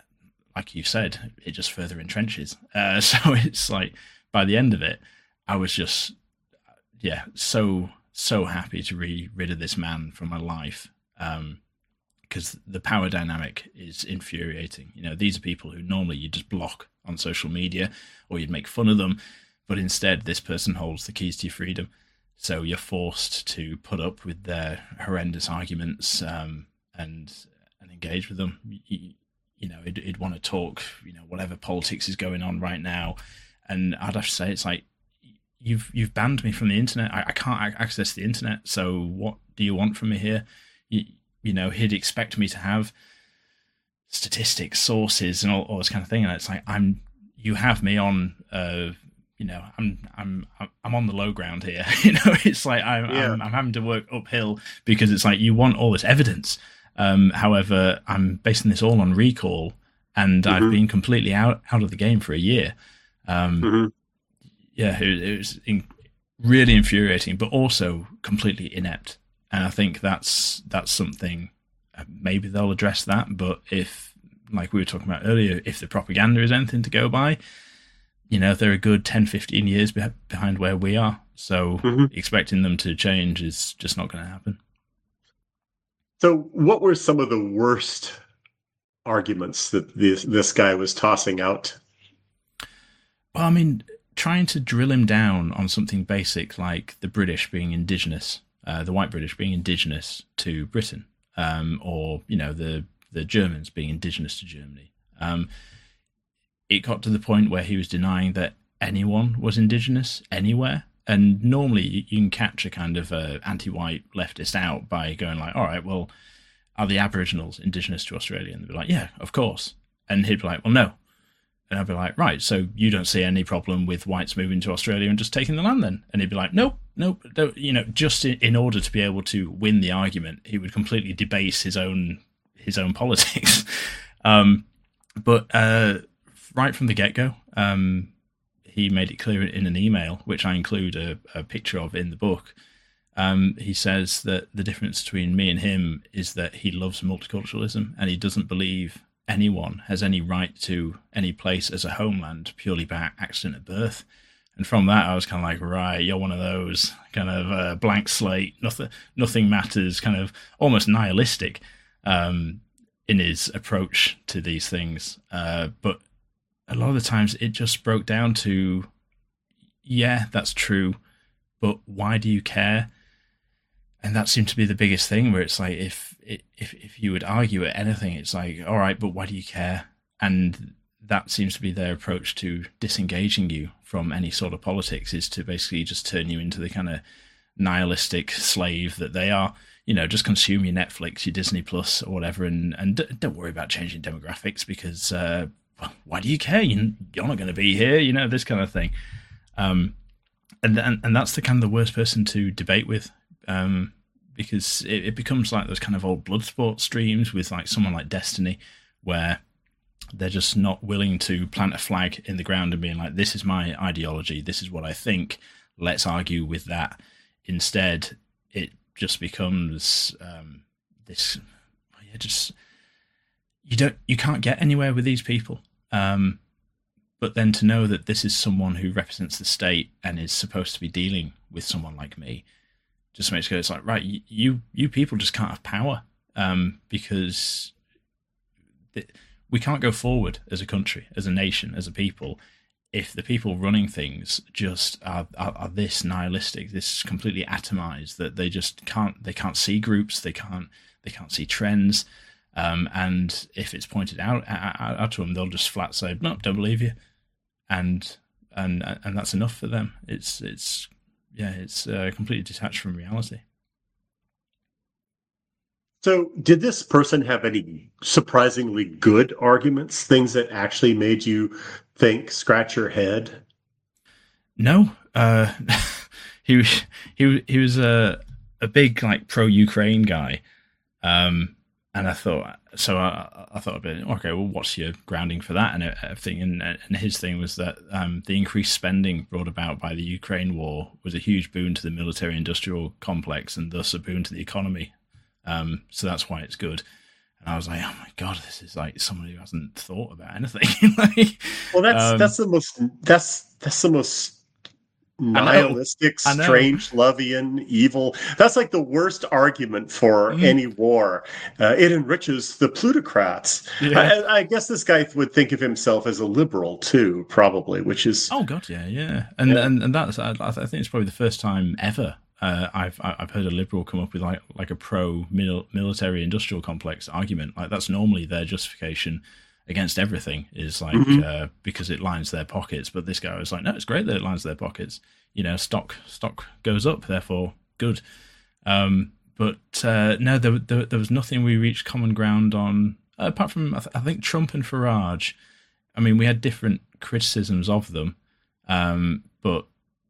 like you said, it just further entrenches. Uh, so it's like, by the end of it, I was just, yeah, so so happy to be rid of this man from my life. Um, because the power dynamic is infuriating. You know, these are people who normally you just block on social media or you'd make fun of them, but instead this person holds the keys to your freedom. So you're forced to put up with their horrendous arguments um, and and engage with them. You, you know, it'd, it'd want to talk, you know, whatever politics is going on right now. And I'd have to say, it's like, you've you've banned me from the internet. I, I can't access the internet. So what do you want from me here? You, you know, he'd expect me to have statistics, sources, and all, all this kind of thing. And it's like, I'm, you have me on, uh, you know, I'm, I'm, I'm on the low ground here. You know, it's like I'm, yeah. I'm, I'm having to work uphill because it's like you want all this evidence. Um, however, I'm basing this all on recall, and mm-hmm. I've been completely out out of the game for a year. Um, mm-hmm. Yeah, it, it was in, really infuriating, but also completely inept. And I think that's that's something, uh, maybe they'll address that. But if, like we were talking about earlier, if the propaganda is anything to go by, you know, they're a good ten, fifteen years be- behind where we are. So mm-hmm. expecting them to change is just not going to happen. So what were some of the worst arguments that this, this guy was tossing out? Well, I mean, trying to drill him down on something basic like the British being indigenous. Uh, the white British being indigenous to Britain, um, or, you know, the, the Germans being indigenous to Germany. Um, it got to the point where he was denying that anyone was indigenous anywhere. And normally you can catch a kind of uh, anti-white leftist out by going like, all right, well, are the Aboriginals indigenous to Australia? And they'd be like, yeah, of course. And he'd be like, well, no. And I'd be like, right, so you don't see any problem with whites moving to Australia and just taking the land then? And he'd be like, nope, nope. Don't. You know, just in, in order to be able to win the argument, he would completely debase his own his own politics. um, but uh, right from the get-go, um, he made it clear in an email, which I include a, a picture of in the book. Um, he says that the difference between me and him is that he loves multiculturalism and he doesn't believe anyone has any right to any place as a homeland purely by accident at birth. And from that, I was kind of like, right, you're one of those kind of uh, blank slate, nothing, nothing matters, kind of almost nihilistic um, in his approach to these things. Uh, but a lot of the times, it just broke down to, yeah, that's true, but why do you care? And that seemed to be the biggest thing, where it's like, if if if you would argue at anything, it's like, all right, but why do you care? And that seems to be their approach to disengaging you from any sort of politics, is to basically just turn you into the kind of nihilistic slave that they are. You know, just consume your Netflix, your Disney Plus, or whatever, and and don't worry about changing demographics because uh, why do you care? You're not going to be here, you know, this kind of thing. Um, and and and that's the kind of the worst person to debate with. Um, because it, it becomes like those kind of old Bloodsport streams with like someone like Destiny, where they're just not willing to plant a flag in the ground and being like, this is my ideology, this is what I think, let's argue with that. Instead, it just becomes um, this, yeah, just, you don't, you can't get anywhere with these people. Um, but then to know that this is someone who represents the state and is supposed to be dealing with someone like me just makes it go, it's like, right, you you people just can't have power, um, because th- we can't go forward as a country, as a nation, as a people, if the people running things just are, are, are this nihilistic, this completely atomized, that they just can't, they can't see groups, they can't, they can't see trends, um, and if it's pointed out, out, out to them, they'll just flat say, no, don't believe you, and and and that's enough for them. It's it's yeah, it's uh, completely detached from reality. So, did this person have any surprisingly good arguments, things that actually made you think, scratch your head? No, uh, he was he he was a a big like pro Ukraine guy, um, and I thought so. I, I thought a bit, okay, well, what's your grounding for that and everything? And and his thing was that um, the increased spending brought about by the Ukraine war was a huge boon to the military-industrial complex and thus a boon to the economy. Um, so that's why it's good. And I was like, oh my God, this is like someone who hasn't thought about anything. like, well, that's um, that's the most that's that's the most nihilistic, strange, Lovian, evil. That's like the worst argument for mm. any war. Uh, it enriches the plutocrats. Yeah. I, I guess this guy would think of himself as a liberal too, probably, which is oh God, yeah, yeah, and yeah. and and that's I, I think it's probably the first time ever. Uh, I've I've heard a liberal come up with like like a pro military industrial complex argument. Like that's normally their justification against everything is like mm-hmm. uh, because it lines their pockets. But this guy was like, no, it's great that it lines their pockets. You know, stock stock goes up, therefore good. Um, but uh, no, there, there there was nothing we reached common ground on uh, apart from I, th- I think Trump and Farage. I mean, we had different criticisms of them, um, but.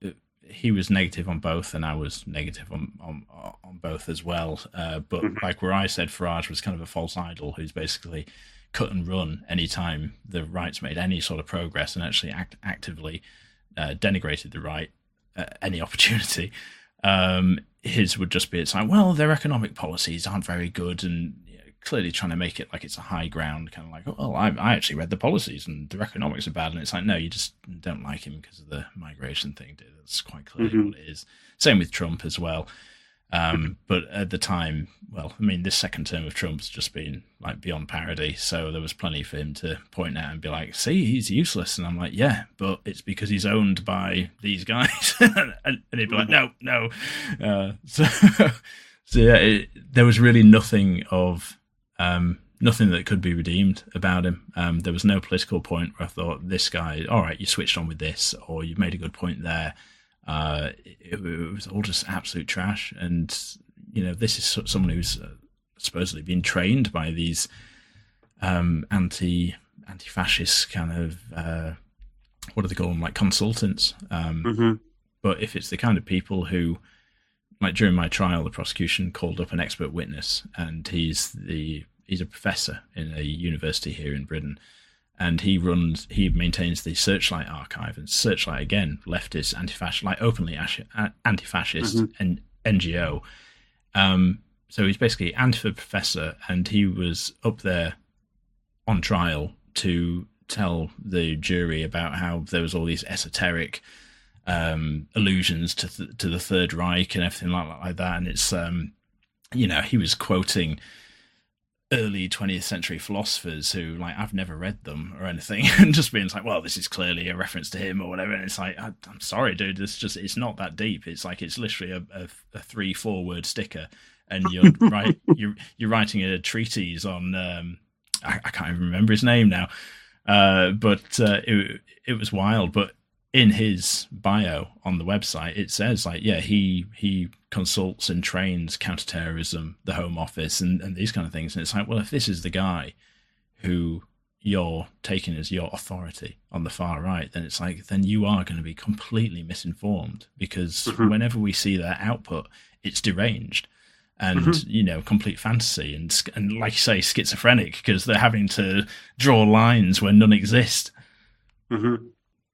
He was negative on both, and I was negative on on, on both as well. Uh, but mm-hmm. like where I said Farage was kind of a false idol who's basically cut and run anytime the right's made any sort of progress and actually act, actively uh, denigrated the right at any opportunity. Um, his would just be, it's like, well, their economic policies aren't very good, and you know, clearly trying to make it like it's a high ground, kind of like, oh, well, I, I actually read the policies and their economics are bad. And it's like, no, you just don't like him because of the migration thing, dude. That's quite clearly mm-hmm. what it is. Same with Trump as well. Um, but at the time, well, I mean, this second term of Trump's just been like beyond parody. So there was plenty for him to point out and be like, see, he's useless. And I'm like, yeah, but it's because he's owned by these guys. and, and he'd be like, no, no. Uh, so, so yeah, it, there was really nothing of, um, nothing that could be redeemed about him. Um, there was no political point where I thought this guy, all right, you switched on with this, or you made a good point there. Uh, it, it was all just absolute trash. And, you know, this is someone who's uh, supposedly been trained by these um, anti, anti-fascist kind of, uh, what do they call them, like consultants. Um, mm-hmm. But if it's the kind of people who, like during my trial, the prosecution called up an expert witness, and he's the he's a professor in a university here in Britain. And he runs, he maintains the Searchlight archive, and Searchlight, again, leftist, anti-fascist, like openly anti-fascist mm-hmm. and N G O. Um, so he's basically Antifa professor, and he was up there on trial to tell the jury about how there was all these esoteric um, allusions to th- to the Third Reich and everything like, like that. And it's, um, you know, he was quoting early twentieth century philosophers who, like, I've never read them or anything, and just being like, well, this is clearly a reference to him or whatever. And it's like, I, I'm sorry, dude, it's just, it's not that deep. It's like, it's literally a, a, a three, four word sticker, and you're right, you're you're writing a treatise on, um, I, I can't even remember his name now, uh, but uh, it it was wild. But in his bio on the website, it says like, yeah, he he consults and trains counterterrorism, the Home Office, and, and these kind of things. And it's like, well, if this is the guy who you're taking as your authority on the far right, then it's like, then you are going to be completely misinformed, because mm-hmm. whenever we see their output, it's deranged and, mm-hmm. you know, complete fantasy and, and like you say, schizophrenic, because they're having to draw lines where none exist. Mm-hmm.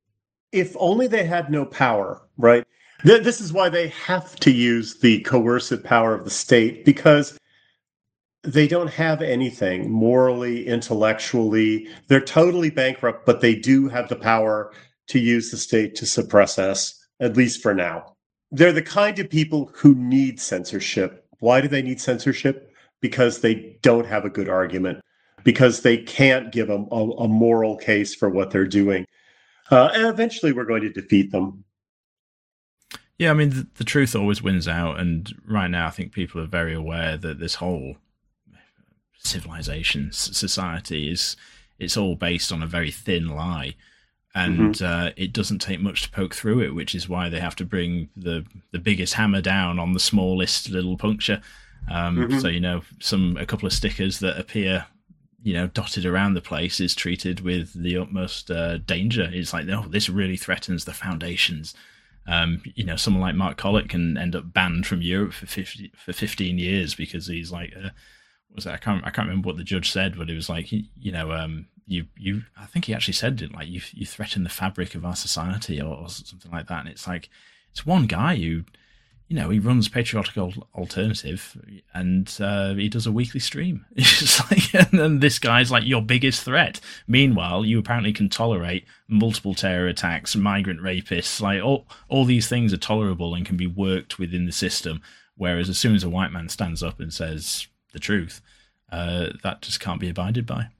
If only they had no power, right? This is why they have to use the coercive power of the state, because they don't have anything morally, intellectually. They're totally bankrupt, but they do have the power to use the state to suppress us, at least for now. They're the kind of people who need censorship. Why do they need censorship? Because they don't have a good argument, because they can't give a, a, a moral case for what they're doing. Uh, and eventually we're going to defeat them. Yeah, I mean, the, the truth always wins out. And right now, I think people are very aware that this whole civilization, society is, it's all based on a very thin lie. And mm-hmm. uh, it doesn't take much to poke through it, which is why they have to bring the, the biggest hammer down on the smallest little puncture. Um, mm-hmm. So, you know, some a couple of stickers that appear, you know, dotted around the place is treated with the utmost uh, danger. It's like, oh, this really threatens the foundations. Um, you know, someone like Mark Collett can end up banned from Europe for fifty, for fifteen years because he's like, uh, what was that? I can't, I can't remember what the judge said, but it was like, you know, um, you, you, I think he actually said it, like you, you threaten the fabric of our society or, or something like that. And it's like, it's one guy who, you know, he runs Patriotic Alternative and uh, he does a weekly stream. It's like, and then this guy's like your biggest threat. Meanwhile, you apparently can tolerate multiple terror attacks, migrant rapists, like all, all these things are tolerable and can be worked within the system. Whereas as soon as a white man stands up and says the truth, uh, that just can't be abided by.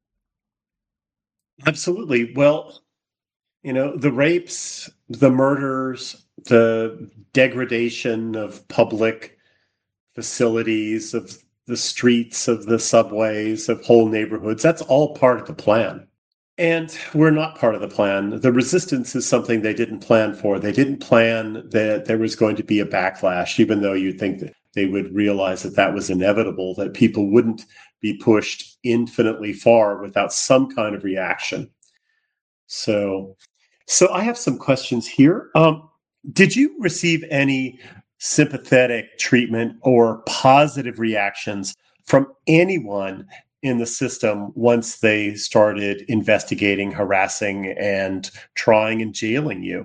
Absolutely. Well, you know, the rapes, the murders, the degradation of public facilities, of the streets, of the subways, of whole neighborhoods, that's all part of the plan. And we're not part of the plan. The resistance is something they didn't plan for. They didn't plan that there was going to be a backlash, even though you'd think that they would realize that that was inevitable, that people wouldn't be pushed infinitely far without some kind of reaction. So, so I have some questions here. Um, did you receive any sympathetic treatment or positive reactions from anyone in the system once they started investigating, harassing, and trying and jailing you?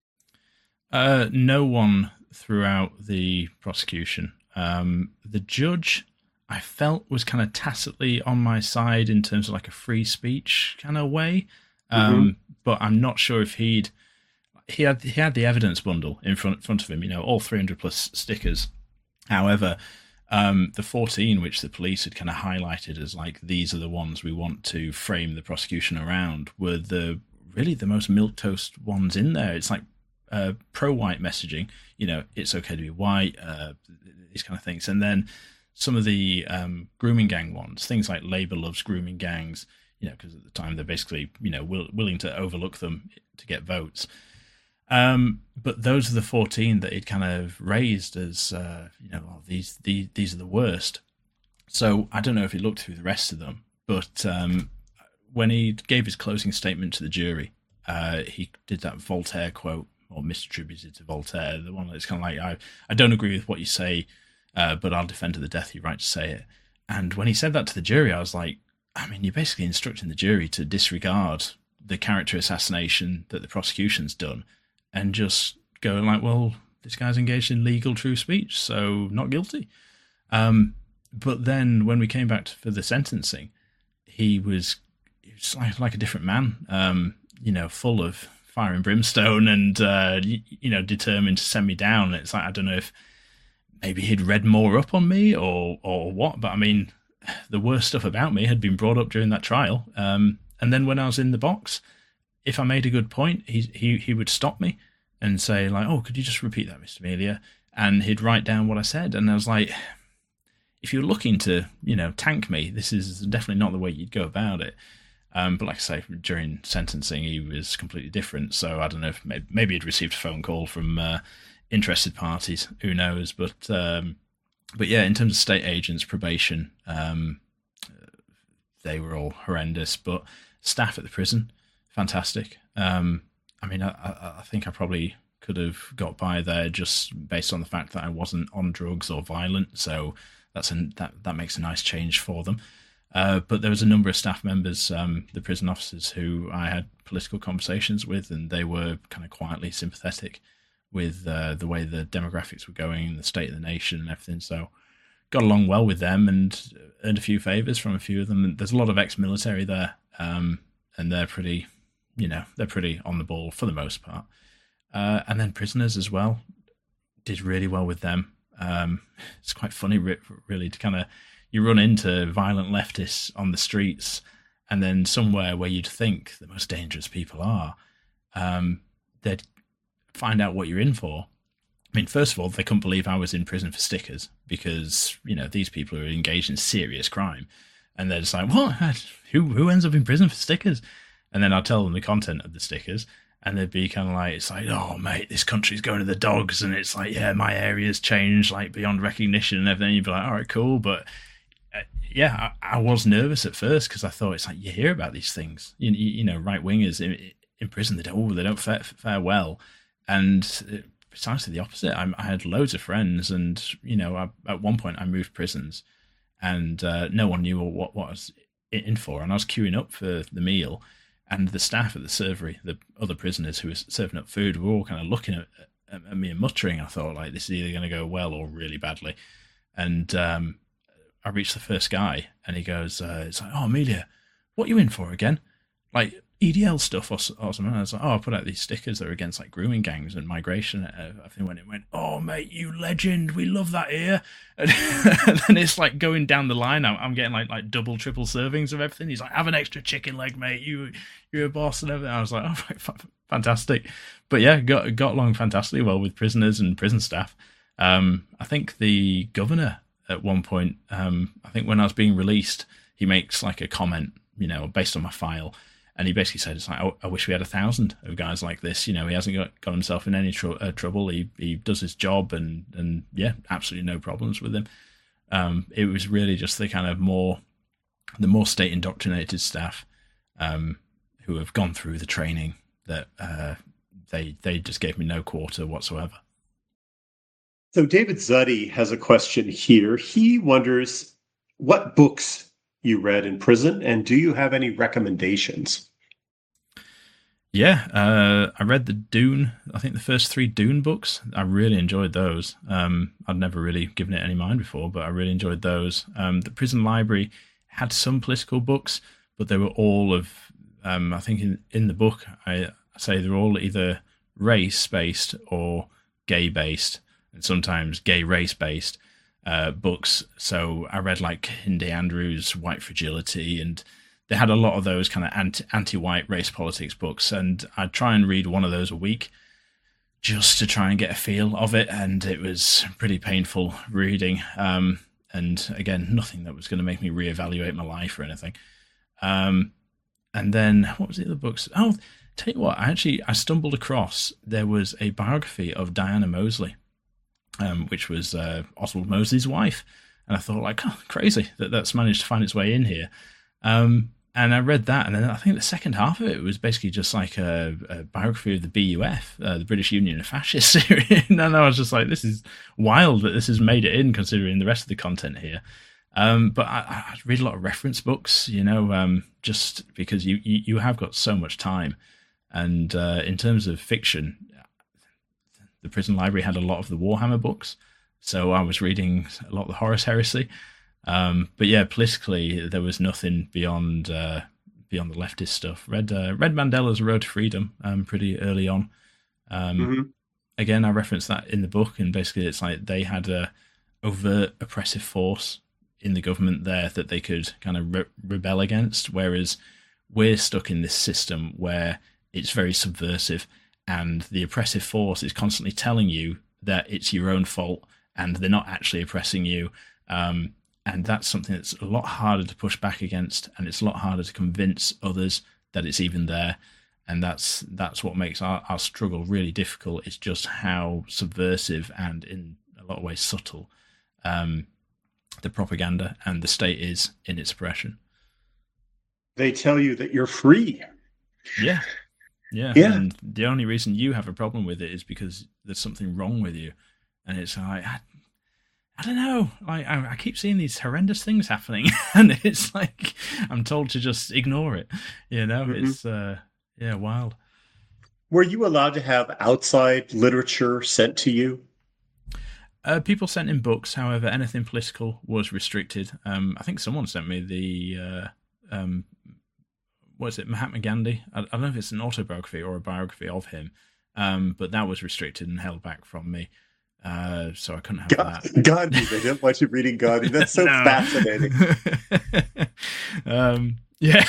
Uh, no one throughout the prosecution. Um, the judge, I felt, was kind of tacitly on my side in terms of like a free speech kind of way. Um, mm-hmm. But I'm not sure if he'd he had he had the evidence bundle in front front of him, you know, all three hundred plus stickers. However, um, the fourteen which the police had kind of highlighted as like these are the ones we want to frame the prosecution around were the really the most milquetoast ones in there. It's like uh, pro-white messaging, you know, it's okay to be white, uh, these kind of things, and then some of the um, grooming gang ones, things like Labour loves grooming gangs. You know, because at the time they're basically, you know, will, willing to overlook them to get votes. Um, but those are the fourteen that it kind of raised as, uh, you know, well, these, these these are the worst. So I don't know if he looked through the rest of them, but um, when he gave his closing statement to the jury, uh, he did that Voltaire quote, or misattributed to Voltaire, the one that's kind of like, I, I don't agree with what you say, uh, but I'll defend to the death your right to say it. And when he said that to the jury, I was like, I mean, you're basically instructing the jury to disregard the character assassination that the prosecution's done and just go like, well, this guy's engaged in legal true speech, so not guilty. Um, but then when we came back to, for the sentencing, he was, he was like, like a different man, um, you know, full of fire and brimstone and, uh, you, you know, determined to send me down. It's like, I don't know if maybe he'd read more up on me or, or what, but I mean, the worst stuff about me had been brought up during that trial. Um, and then when I was in the box, if I made a good point, he, he, he would stop me and say like, oh, could you just repeat that, Mister Melia? And he'd write down what I said. And I was like, if you're looking to, you know, tank me, this is definitely not the way you'd go about it. Um, but like I say, during sentencing, he was completely different. So I don't know if maybe, maybe he'd received a phone call from uh, interested parties. Who knows? But, um, But yeah, in terms of state agents, probation, um, they were all horrendous. But staff at the prison, fantastic. Um, I mean, I, I think I probably could have got by there just based on the fact that I wasn't on drugs or violent. So that's a, that that makes a nice change for them. Uh, but there was a number of staff members, um, the prison officers, who I had political conversations with, and they were kind of quietly sympathetic with uh, the way the demographics were going, the state of the nation and everything. So, got along well with them and earned a few favors from a few of them. There's a lot of ex-military there, um, and they're pretty, you know, they're pretty on the ball for the most part. Uh, and then prisoners as well, did really well with them. Um, it's quite funny, really, to kind of, you run into violent leftists on the streets, and then somewhere where you'd think the most dangerous people are, um, they'd find out what you're in for. I mean, first of all, they couldn't believe I was in prison for stickers because, you know, these people are engaged in serious crime. And they're just like, what? Who, who ends up in prison for stickers? And then I'll tell them the content of the stickers, and they'd be kind of like, it's like, oh, mate, this country's going to the dogs. And it's like, yeah, my area's changed, like, beyond recognition and everything. You'd be like, all right, cool. But, uh, yeah, I, I was nervous at first because I thought, it's like, you hear about these things. You, you know, right-wingers in, in prison, they don't, oh, they don't fare, fare well. And it, precisely the opposite. I, I had loads of friends, and, you know, I, at one point I moved prisons, and uh, no one knew what, what I was in for. And I was queuing up for the meal, and the staff at the servery, the other prisoners who were serving up food, were all kind of looking at, at, at me and muttering. I thought, like, this is either going to go well or really badly. And um, I reached the first guy, and he goes, uh, it's like, oh, Amelia, what are you in for again? Like, E D L stuff or, or something. I was like, oh, I put out these stickers that are against, like, grooming gangs and migration. I think when it went, oh, mate, you legend, we love that here. And, and then it's like going down the line. I'm, I'm getting like like double, triple servings of everything. He's like, have an extra chicken leg, mate. You, you're a boss and everything. I was like, oh, right, fantastic. But yeah, got got along fantastically well with prisoners and prison staff. Um, I think the governor at one point, um, I think when I was being released, he makes like a comment, you know, based on my file. And he basically said, "It's like, I, I wish we had a thousand of guys like this. You know, he hasn't got, got himself in any tr- uh, trouble. He he does his job, and and yeah, absolutely no problems with him." Um, it was really just the kind of more, the more state indoctrinated staff, um, who have gone through the training that uh, they they just gave me no quarter whatsoever. So David Zuddy has a question here. He wonders what books you read in prison, and do you have any recommendations? Yeah, uh, I read the Dune, I think the first three Dune books. I really enjoyed those. Um, I'd never really given it any mind before, but I really enjoyed those. Um, the prison library had some political books, but they were all of, um, I think in, in the book, I, I say they're all either race-based or gay-based, and sometimes gay race-based uh, books. So I read like Hindy Andrews' White Fragility, and they had a lot of those kind of anti, anti-white race politics books, and I'd try and read one of those a week just to try and get a feel of it, and it was pretty painful reading. Um, and again, nothing that was going to make me reevaluate my life or anything. Um, and then what was the other books? Oh, tell you what, I actually I stumbled across, there was a biography of Diana Mosley, um, which was uh, Oswald Mosley's wife, and I thought, like, oh, crazy that that's managed to find its way in here. Um, And I read that, and then I think the second half of it was basically just like a, a biography of the B U F, uh, the British Union of Fascists. And I was just like, this is wild that this has made it in, considering the rest of the content here. Um, but I, I read a lot of reference books, you know, um, just because you, you, you have got so much time. And uh, in terms of fiction, the prison library had a lot of the Warhammer books. So I was reading a lot of the Horus Heresy. Um, but yeah, politically, there was nothing beyond uh, beyond the leftist stuff. Read uh, read Mandela's Road to Freedom um, pretty early on. Um, mm-hmm. Again, I referenced that in the book, and basically, it's like they had a overt oppressive force in the government there that they could kind of re- rebel against, whereas we're stuck in this system where it's very subversive, and the oppressive force is constantly telling you that it's your own fault, and they're not actually oppressing you. Um, And that's something that's a lot harder to push back against, and it's a lot harder to convince others that it's even there. And that's that's what makes our, our struggle really difficult. It's just how subversive and in a lot of ways subtle um, the propaganda and the state is in its oppression. They tell you that you're free. Yeah. Yeah. Yeah. And the only reason you have a problem with it is because there's something wrong with you. And it's like, I, I don't know. I, I I keep seeing these horrendous things happening, and it's like I'm told to just ignore it. You know, mm-hmm. It's uh, yeah, wild. Were you allowed to have outside literature sent to you? Uh, people sent in books, however, anything political was restricted. Um, I think someone sent me the uh, um, what is it, Mahatma Gandhi? I, I don't know if it's an autobiography or a biography of him, um, but that was restricted and held back from me. Uh, so I couldn't have God, that. Gandhi, they didn't want you reading Gandhi. That's so fascinating. um, yeah.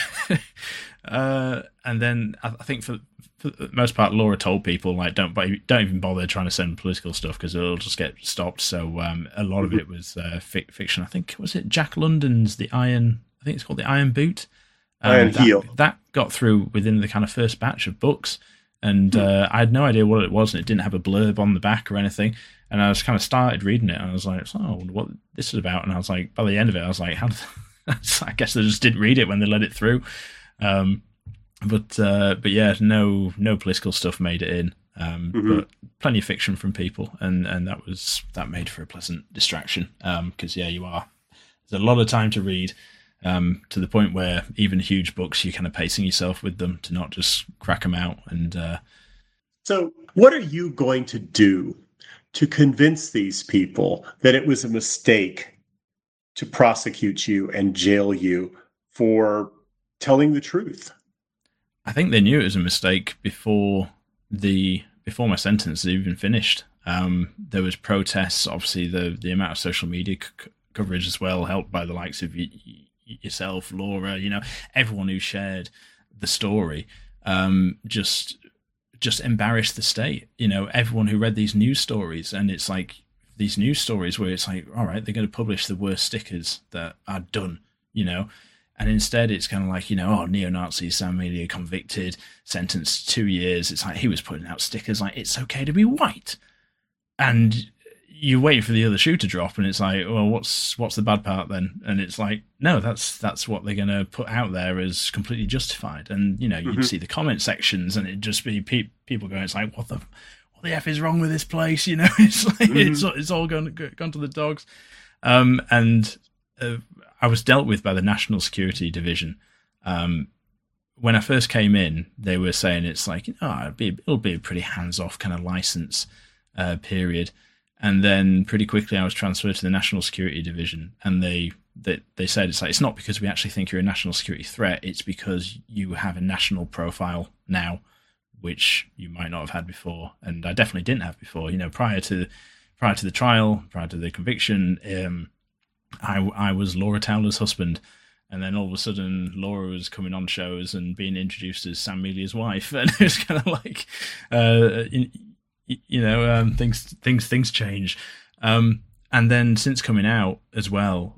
uh, and then I, I think for, for the most part, Laura told people, like, don't don't even bother trying to send political stuff because it'll just get stopped. So um, a lot of it was uh, fic- fiction. I think, was it Jack London's The Iron, I think it's called The Iron Boot. Um, Iron that, Heel. That got through within the kind of first batch of books. And uh, I had no idea what it was, and it didn't have a blurb on the back or anything. And I was kind of started reading it, and I was like, "Oh, I wonder what this is about." And I was like, by the end of it, I was like, "How?" Did I guess they just didn't read it when they let it through. Um, but uh, but yeah, no no political stuff made it in, um, mm-hmm. but plenty of fiction from people, and, and that was that made for a pleasant distraction. Because um, yeah, you are there's a lot of time to read. Um, to the point where even huge books, you're kind of pacing yourself with them to not just crack them out. And uh... so, what are you going to do to convince these people that it was a mistake to prosecute you and jail you for telling the truth? I think they knew it was a mistake before the before my sentence even finished. Um, there was protests, obviously the the amount of social media c- coverage as well, helped by the likes of y- yourself, Laura, you know, everyone who shared the story, um, just just embarrassed the state. You know, everyone who read these news stories, and it's like these news stories where it's like, all right, they're going to publish the worst stickers that are done, you know, and instead it's kind of like, you know, oh, neo-Nazi Sam Melia convicted, sentenced two years. It's like he was putting out stickers like it's okay to be white, and you wait for the other shoe to drop, and it's like, well, what's what's the bad part then? And it's like, no, that's that's what they're going to put out there as completely justified. And you know, you'd mm-hmm. see the comment sections, and it'd just be pe- people going, it's like, what the what the f is wrong with this place? You know, it's like mm-hmm. it's it's all gone gone to the dogs. Um, and uh, I was dealt with by the National Security Division. Um, when I first came in, they were saying it's like, oh, it'll be it'll be a pretty hands off kind of license uh, period. And then pretty quickly I was transferred to the National Security Division, and they, they they said it's like, it's not because we actually think you're a national security threat, it's because you have a national profile now, which you might not have had before, and I definitely didn't have before. You know, prior to prior to the trial, prior to the conviction, um, I I was Laura Towler's husband, and then all of a sudden Laura was coming on shows and being introduced as Sam Melia's wife, and it was kind of like, uh, in, you know, um, things things things change, um, and then since coming out as well,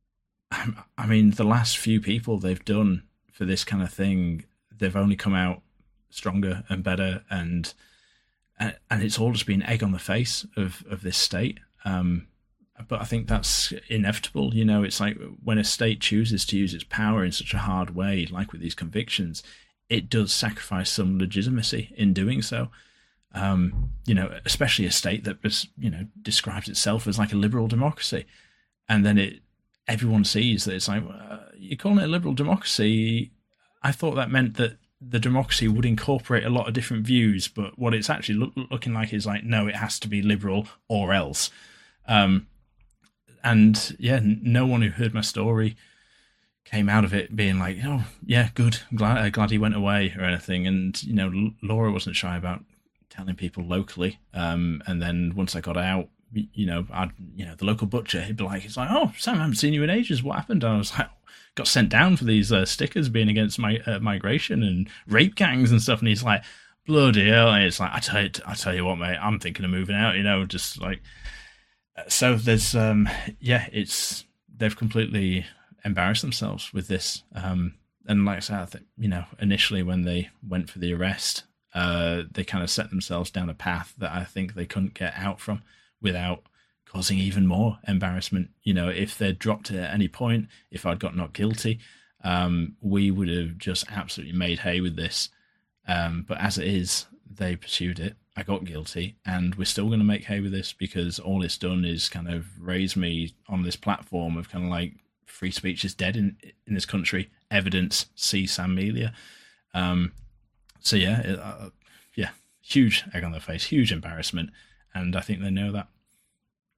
I mean, the last few people they've done for this kind of thing, they've only come out stronger and better, and and it's all just been egg on the face of of this state. Um, but I think that's inevitable. You know, it's like when a state chooses to use its power in such a hard way, like with these convictions, it does sacrifice some legitimacy in doing so. Um, you know, especially a state that was, you know, describes itself as like a liberal democracy, and then it everyone sees that it's like, uh, you're calling it a liberal democracy. I thought that meant that the democracy would incorporate a lot of different views, but what it's actually look, looking like is like, no, it has to be liberal or else. Um, and yeah, no one who heard my story came out of it being like, oh yeah, good, I'm glad, uh, glad he went away or anything. And you know, Laura wasn't shy about telling people locally, um, and then once I got out, you know, I'd, you know, the local butcher, he'd be like, he's like, oh, Sam, I haven't seen you in ages. What happened? And I was like, got sent down for these uh, stickers being against my uh, migration and rape gangs and stuff. And he's like, bloody hell. And it's like, I tell you, I tell you what, mate, I'm thinking of moving out, you know, just like, so there's, um, yeah, it's, they've completely embarrassed themselves with this. Um, and like I said, I think, you know, initially when they went for the arrest, uh, they kind of set themselves down a path that I think they couldn't get out from without causing even more embarrassment. You know, if they'd dropped it at any point, if I'd got not guilty, um, we would have just absolutely made hay with this. Um, but as it is, they pursued it. I got guilty, and we're still going to make hay with this because all it's done is kind of raise me on this platform of kind of like free speech is dead in in this country. Evidence, see Sam Melia. Um, so yeah, it, uh, yeah, huge egg on their face, huge embarrassment, and I think they know that.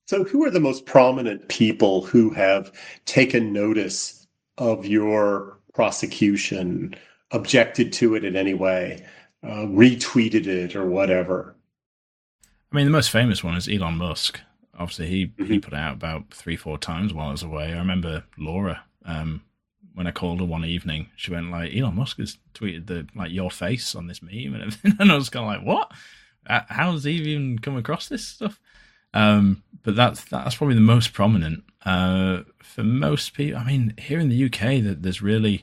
So, who are the most prominent people who have taken notice of your prosecution, objected to it in any way, uh, retweeted it, or whatever? I mean, the most famous one is Elon Musk. Obviously, he, Mm-hmm. he put it out about three, four times while I was away. I remember Laura, um, when I called her one evening, she went like, Elon Musk has tweeted the like your face on this meme and everything. And I was kind of like, what? How has he even come across this stuff? Um, but that's that's probably the most prominent. Uh, for most people, I mean, here in the U K, that there's really,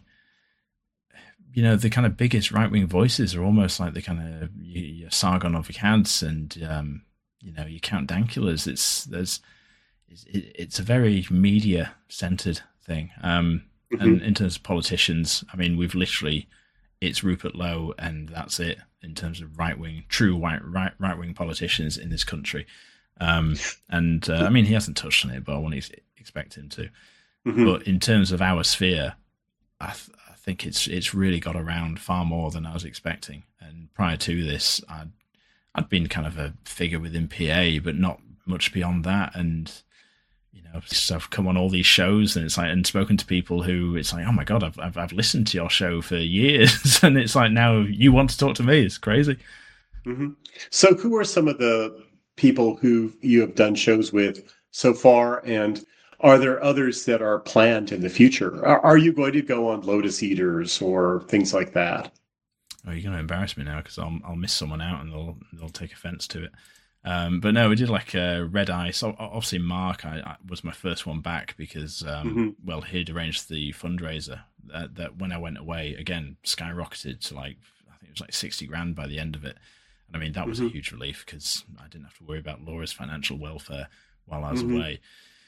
you know, the kind of biggest right wing voices are almost like the kind of your Sargon of Akkad and um, you know, your Count Dankulas. It's there's it's, it's a very media centered thing. Um, mm-hmm. And in terms of politicians, I mean, we've literally it's Rupert Lowe and that's it in terms of right wing, true white right right wing politicians in this country. Um, and uh, I mean, he hasn't touched on it, but I wouldn't expect him to. Mm-hmm. But in terms of our sphere, I, th- I think it's it's really got around far more than I was expecting. And prior to this, I'd I'd been kind of a figure within P A, but not much beyond that. And you know, so I've come on all these shows, and it's like, and spoken to people who it's like, oh my god, I've I've, I've listened to your show for years, and it's like now you want to talk to me. It's crazy. Mm-hmm. So, who are some of the people who you have done shows with so far, and are there others that are planned in the future? Are, are you going to go on Lotus Eaters or things like that? Oh, you're going to embarrass me now because I'll I'll miss someone out and they'll they'll take offence to it. Um, but no, we did like a Red Eye. So obviously, Mark I, I was my first one back because um, mm-hmm. well, he'd arranged the fundraiser that, that when I went away again skyrocketed to like I think it was like sixty grand by the end of it. And I mean that was mm-hmm. a huge relief because I didn't have to worry about Laura's financial welfare while I was mm-hmm. away.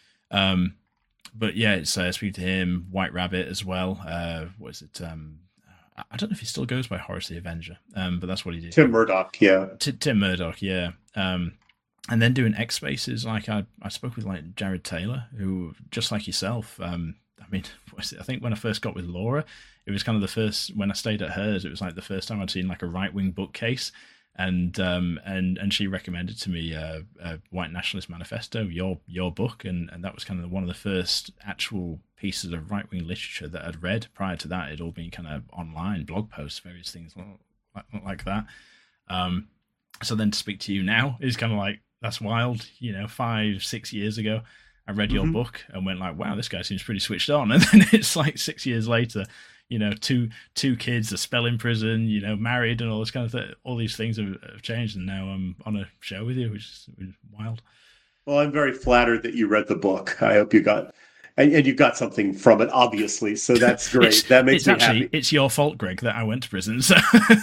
Um, but yeah, it's uh, speaking to him, White Rabbit as well. Uh, what is it? Um, I don't know if he still goes by Horace the Avenger, um, but that's what he did. Tim Murdoch, yeah. T- Tim Murdoch, yeah. Um, and then doing X Spaces, like I, I spoke with like Jared Taylor, who just like yourself. Um, I mean, what I think when I first got with Laura, it was kind of the first when I stayed at hers. It was like the first time I'd seen like a right wing bookcase, and um, and and she recommended to me uh, uh, White Nationalist Manifesto, your your book, and and that was kind of one of the first actual pieces of right wing literature that I'd read. Prior to that, it'd all been kind of online blog posts, various things like, like that. Um, so then to speak to you now is kind of like that's wild. You know, five six years ago, I read your mm-hmm. book and went like, wow, this guy seems pretty switched on. And then it's like six years later, you know, two two kids, a spell in prison, you know, married, and all this kind of thing. All these things have, have changed, and now I'm on a show with you, which is, which is wild. Well, I'm very flattered that you read the book. I hope you got. And, and you got something from it, obviously. So that's great. It's, that makes it's me actually, happy. It's your fault, Greg, that I went to prison. So.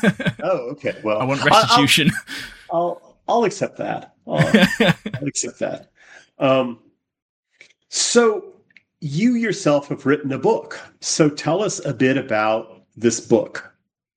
Oh, okay. Well, I want restitution. I'll I'll, I'll accept that. I'll, I'll accept that. Um, so you yourself have written a book. So tell us a bit about this book.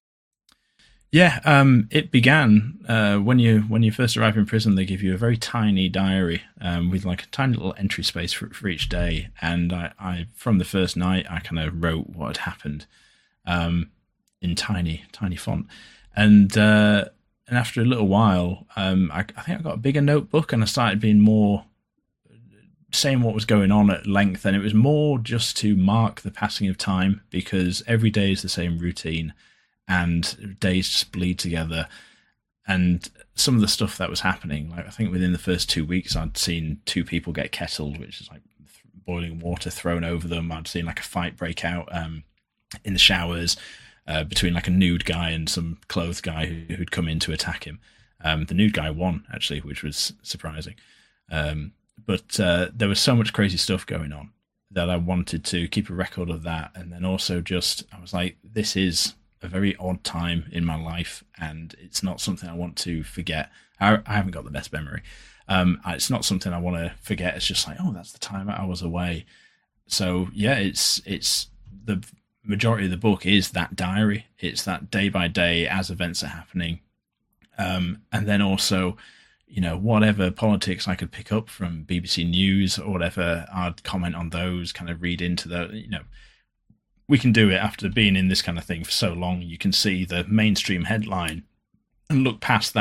Yeah, um, it began uh, when you when you first arrive in prison. They give you a very tiny diary um, with like a tiny little entry space for, for each day. And I, I, from the first night, I kind of wrote what had happened um, in tiny, tiny font. And uh, and after a little while, um, I, I think I got a bigger notebook, and I started being more saying what was going on at length. And it was more just to mark the passing of time, because every day is the same routine. And days just bleed together. And some of the stuff that was happening, like I think within the first two weeks, I'd seen two people get kettled, which is like boiling water thrown over them. I'd seen like a fight break out um, in the showers uh, between like a nude guy and some clothed guy who, who'd come in to attack him. Um, the nude guy won, actually, which was surprising. Um, but uh, there was so much crazy stuff going on that I wanted to keep a record of that. And then also just, I was like, this is a very odd time in my life, and it's not something I want to forget. I, I haven't got the best memory. Um, it's not something I want to forget. It's just like, oh, that's the time I was away. So yeah, it's it's the majority of the book is that diary. It's that day by day as events are happening, um, and then also, you know, whatever politics I could pick up from B B C News or whatever, I'd comment on those, kind of read into the, you know. We can do it after being in this kind of thing for so long. You can see the mainstream headline and look past that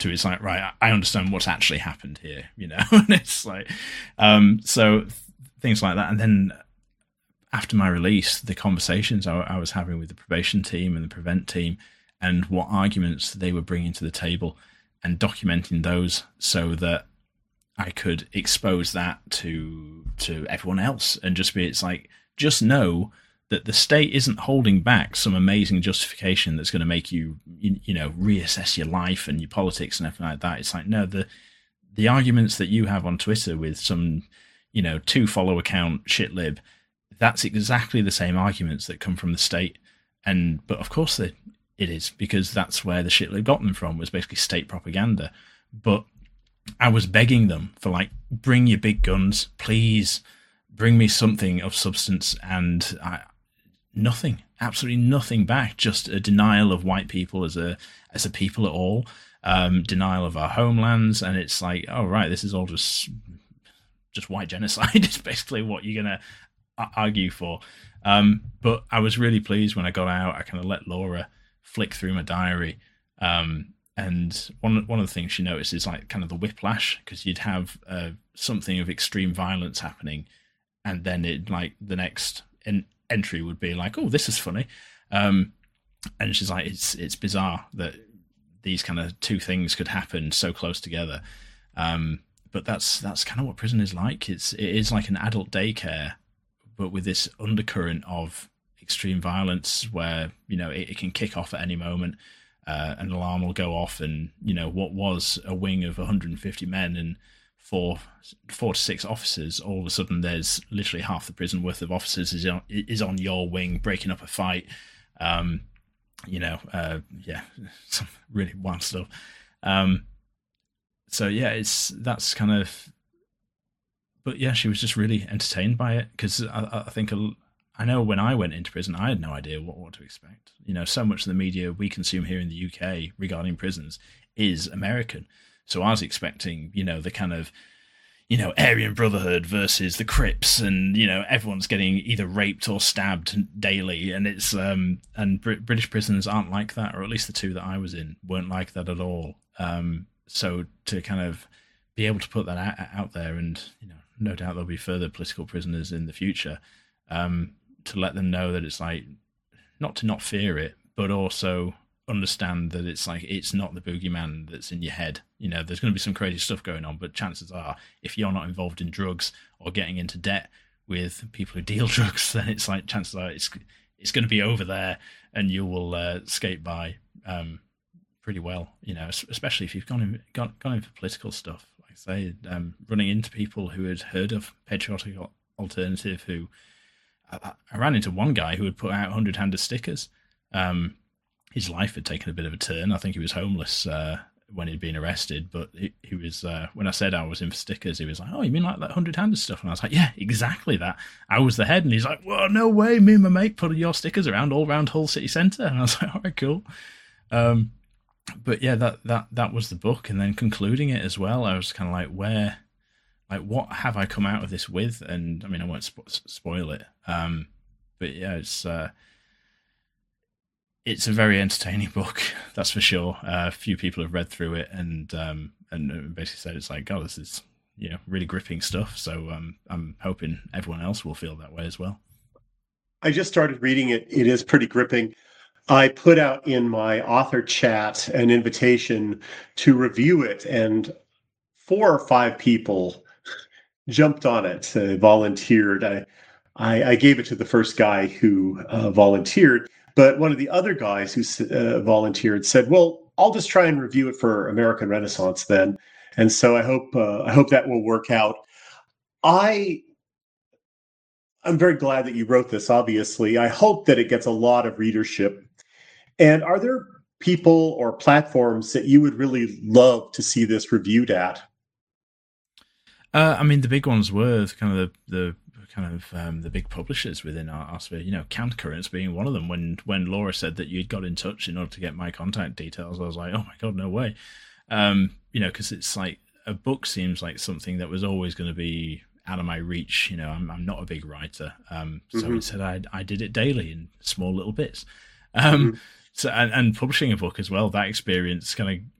to it's like, right, I understand what's actually happened here, you know. And it's like, um, so things like that. And then after my release, the conversations I, I was having with the probation team and the prevent team, and what arguments they were bringing to the table, and documenting those so that I could expose that to to everyone else, and just be, it's like, just know that the state isn't holding back some amazing justification that's going to make you, you, you know, reassess your life and your politics and everything like that. It's like, no, the the arguments that you have on Twitter with some, you know, two follow account shitlib, that's exactly the same arguments that come from the state. And but of course they, it is, because that's where the shitlib got them from, was basically state propaganda. But I was begging them for, like, bring your big guns, please bring me something of substance, and I, nothing, absolutely nothing back. Just a denial of white people as a as a people at all, um, denial of our homelands, and it's like, oh right, this is all just just white genocide. It's basically what you're gonna argue for. Um, but I was really pleased when I got out. I kind of let Laura flick through my diary, um, and one one of the things she noticed is, like, kind of the whiplash, because you'd have uh, something of extreme violence happening, and then it, like, the next en- entry would be like, oh, this is funny, um, and she's like, it's it's bizarre that these kind of two things could happen so close together, um, but that's that's kind of what prison is like. It's it is like an adult daycare, but with this undercurrent of extreme violence, where, you know, it, it can kick off at any moment. Uh, an alarm will go off, and, you know, what was a wing of one hundred fifty men and four, four to six officers, all of a sudden there's literally half the prison worth of officers is on, is on your wing, breaking up a fight. Um, you know, uh, yeah, some really wild stuff. Um, so yeah, it's that's kind of. But yeah, she was just really entertained by it, because I, I think a, I know when I went into prison, I had no idea what, what to expect. You know, so much of the media we consume here in the U K regarding prisons is American. So I was expecting, you know, the kind of, you know, Aryan Brotherhood versus the Crips, and, you know, everyone's getting either raped or stabbed daily. And it's, um, and Br- British prisons aren't like that, or at least the two that I was in weren't like that at all. Um, so to kind of be able to put that out, out there, and, you know, no doubt there'll be further political prisoners in the future, um, to let them know that it's like, not to not fear it, but also understand that it's like, it's not the boogeyman that's in your head. You know, there's going to be some crazy stuff going on, but chances are, if you're not involved in drugs or getting into debt with people who deal drugs, then it's like, chances are it's it's going to be over there, and you will uh, skate by um, pretty well. You know, especially if you've gone in, gone, gone in for political stuff. Like I say, um, running into people who had heard of Patriotic Alternative, who I, I ran into one guy who had put out hundred-handed stickers. Um, his life had taken a bit of a turn. I think he was homeless uh, when he'd been arrested, but he, he was, uh, when I said I was in for stickers, he was like, oh, you mean like that hundred-handed stuff? And I was like, yeah, exactly that. I was the head. And he's like, well, no way, me and my mate put your stickers around all around Hull City Centre. And I was like, all right, cool. Um, but yeah, that, that, that was the book. And then concluding it as well, I was kind of like, where, like, what have I come out of this with? And I mean, I won't spo- spoil it. Um, but yeah, it's, uh, it's a very entertaining book, that's for sure. Uh, a few people have read through it, and um, and basically said it's like, oh, this is, you know, really gripping stuff. So um, I'm hoping everyone else will feel that way as well. I just started reading it. It is pretty gripping. I put out in my author chat an invitation to review it, and four or five people jumped on it, uh, volunteered. I, I, I gave it to the first guy who uh, volunteered. But one of the other guys who uh, volunteered said, well, I'll just try and review it for American Renaissance then. And so I hope uh, I hope that will work out. I, I'm very glad that you wrote this, obviously. I hope that it gets a lot of readership. And are there people or platforms that you would really love to see this reviewed at? Uh, I mean, the big ones were kind of the, the kind of um, the big publishers within our, our sphere, you know, Countercurrents being one of them. When when Laura said that you'd got in touch in order to get my contact details, I was like, oh my God, no way. Um, you know, because it's like, a book seems like something that was always going to be out of my reach. You know, I'm I'm not a big writer. Um, so mm-hmm. instead I, I did it daily in small little bits. Um, mm-hmm. So and, and publishing a book as well, that experience kind of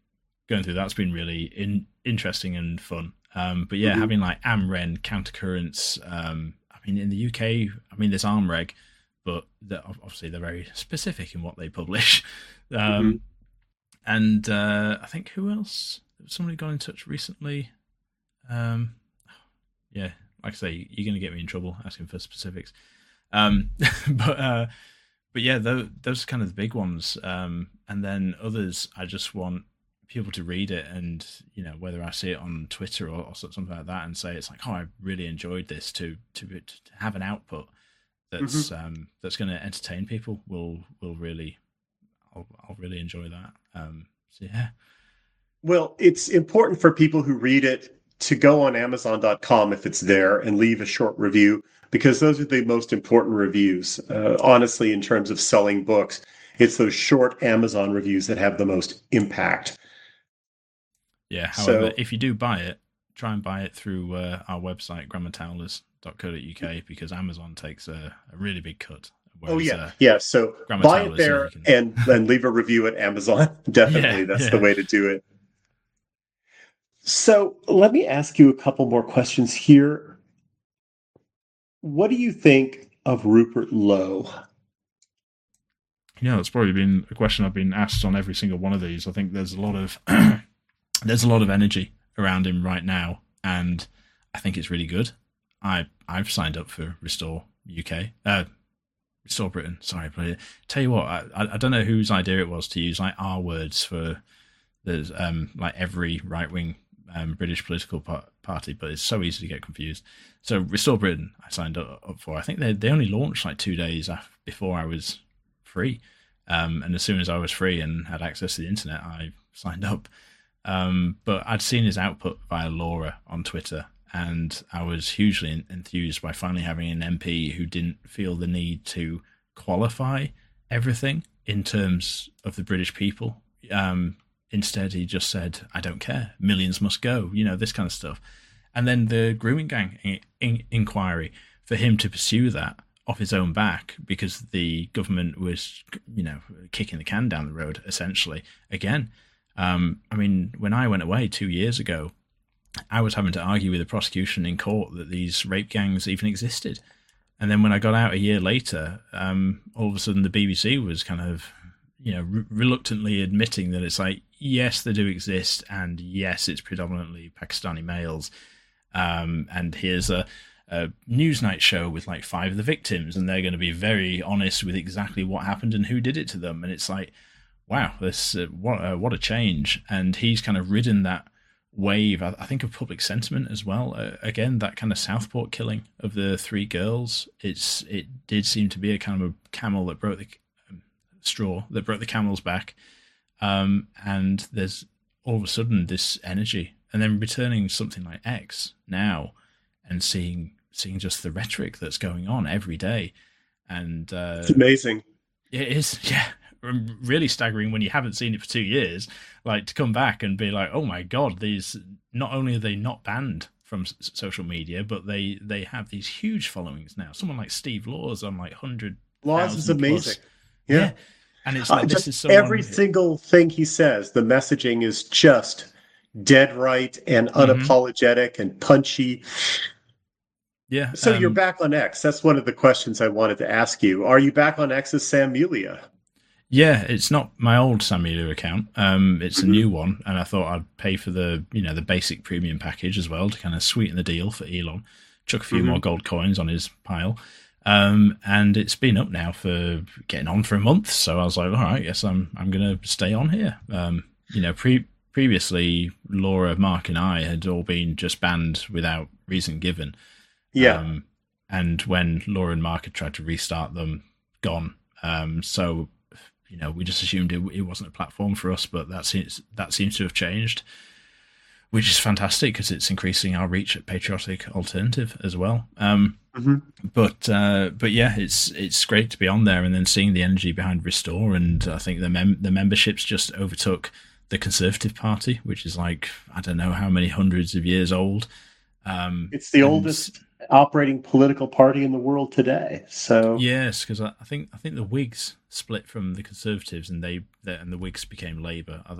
going through that's been really in, interesting and fun. Um, but yeah, mm-hmm. having like AmRen, Countercurrents. Um, I mean, in the U K, I mean, there's ArmReg, but they're, obviously they're very specific in what they publish. Um, mm-hmm. And uh, I think who else? Somebody got in touch recently. Um, yeah, like I say, you're going to get me in trouble asking for specifics. Um, but uh, but yeah, those, those are kind of the big ones. Um, and then others, I just want people to read it, and you know, whether I see it on Twitter or, or something like that, and say it's like, oh, I really enjoyed this. To to, to have an output that's mm-hmm. um, that's going to entertain people will will really, I'll, I'll really enjoy that. Um, so yeah. Well, it's important for people who read it to go on Amazon dot com if it's there and leave a short review, because those are the most important reviews. Uh, honestly, in terms of selling books, it's those short Amazon reviews that have the most impact. Yeah, however, so, if you do buy it, try and buy it through uh, our website, grammar towlers dot co dot uk, because Amazon takes a, a really big cut. Whereas, oh, yeah. Uh, yeah. So buy it there so can... and then leave a review at Amazon. Definitely. Yeah, that's yeah. the way to do it. So let me ask you a couple more questions here. What do you think of Rupert Lowe? Yeah, that's probably been a question I've been asked on every single one of these. I think there's a lot of there's a lot of energy around him right now, and I think it's really good. I I've signed up for Restore U K, uh, Restore Britain. Sorry, but tell you what, I I don't know whose idea it was to use like R words for there's um like every right wing um, British political par- party, but it's so easy to get confused. So Restore Britain, I signed up, up for. I think they they only launched like two days after, before I was free, um, and as soon as I was free and had access to the internet, I signed up. Um, but I'd seen his output via Laura on Twitter, and I was hugely enthused by finally having an M P who didn't feel the need to qualify everything in terms of the British people. Um, instead, he just said, I don't care, millions must go, you know, this kind of stuff. And then the grooming gang in- in- inquiry, for him to pursue that off his own back because the government was, you know, kicking the can down the road, essentially, again. Um, I mean, when I went away two years ago, I was having to argue with the prosecution in court that these rape gangs even existed. And then when I got out a year later, um, all of a sudden the B B C was kind of, you know, re- reluctantly admitting that it's like, yes, they do exist, and yes, it's predominantly Pakistani males. Um, and here's a, a Newsnight show with like five of the victims, and they're going to be very honest with exactly what happened and who did it to them. And it's like, wow, this uh, what uh, what a change. And he's kind of ridden that wave, I, I think, of public sentiment as well. Uh, again, that kind of Southport killing of the three girls, it's it did seem to be a kind of a camel that broke the um, straw that broke the camel's back. Um, and there's all of a sudden this energy, and then returning something like X now, and seeing seeing just the rhetoric that's going on every day, and uh, it's amazing. It is, yeah. Really staggering when you haven't seen it for two years, like to come back and be like, oh my god, these, not only are they not banned from s- social media, but they they have these huge followings now. Someone like Steve Laws on like one hundred Laws is amazing. Yeah. yeah. And it's like, uh, this is someone every who... single thing he says, the messaging is just dead right and unapologetic mm-hmm. and punchy. Yeah. So um, you're back on X. That's one of the questions I wanted to ask you. Are you back on X as Sam Melia? Yeah, it's not my old Sam Melia account. Um, it's a new one, and I thought I'd pay for the, you know, the basic premium package as well to kind of sweeten the deal for Elon. Chuck a few mm-hmm. more gold coins on his pile, um, and it's been up now for getting on for a month. So I was like, all right, yes, I'm I'm gonna stay on here. Um, you know, pre- previously Laura, Mark, and I had all been just banned without reason given. Yeah, um, and when Laura and Mark had tried to restart them, gone. Um, so. You know, we just assumed it, it wasn't a platform for us, but that seems that seems to have changed, which is fantastic because it's increasing our reach at Patriotic Alternative as well. Um, mm-hmm. But uh, but yeah, it's it's great to be on there and then seeing the energy behind Restore, and I think the mem- the memberships just overtook the Conservative Party, which is like I don't know how many hundreds of years old. Um, it's the oldest operating political party in the world today. So yes, because I, I think I think the Whigs split from the Conservatives, and they the, and the Whigs became Labour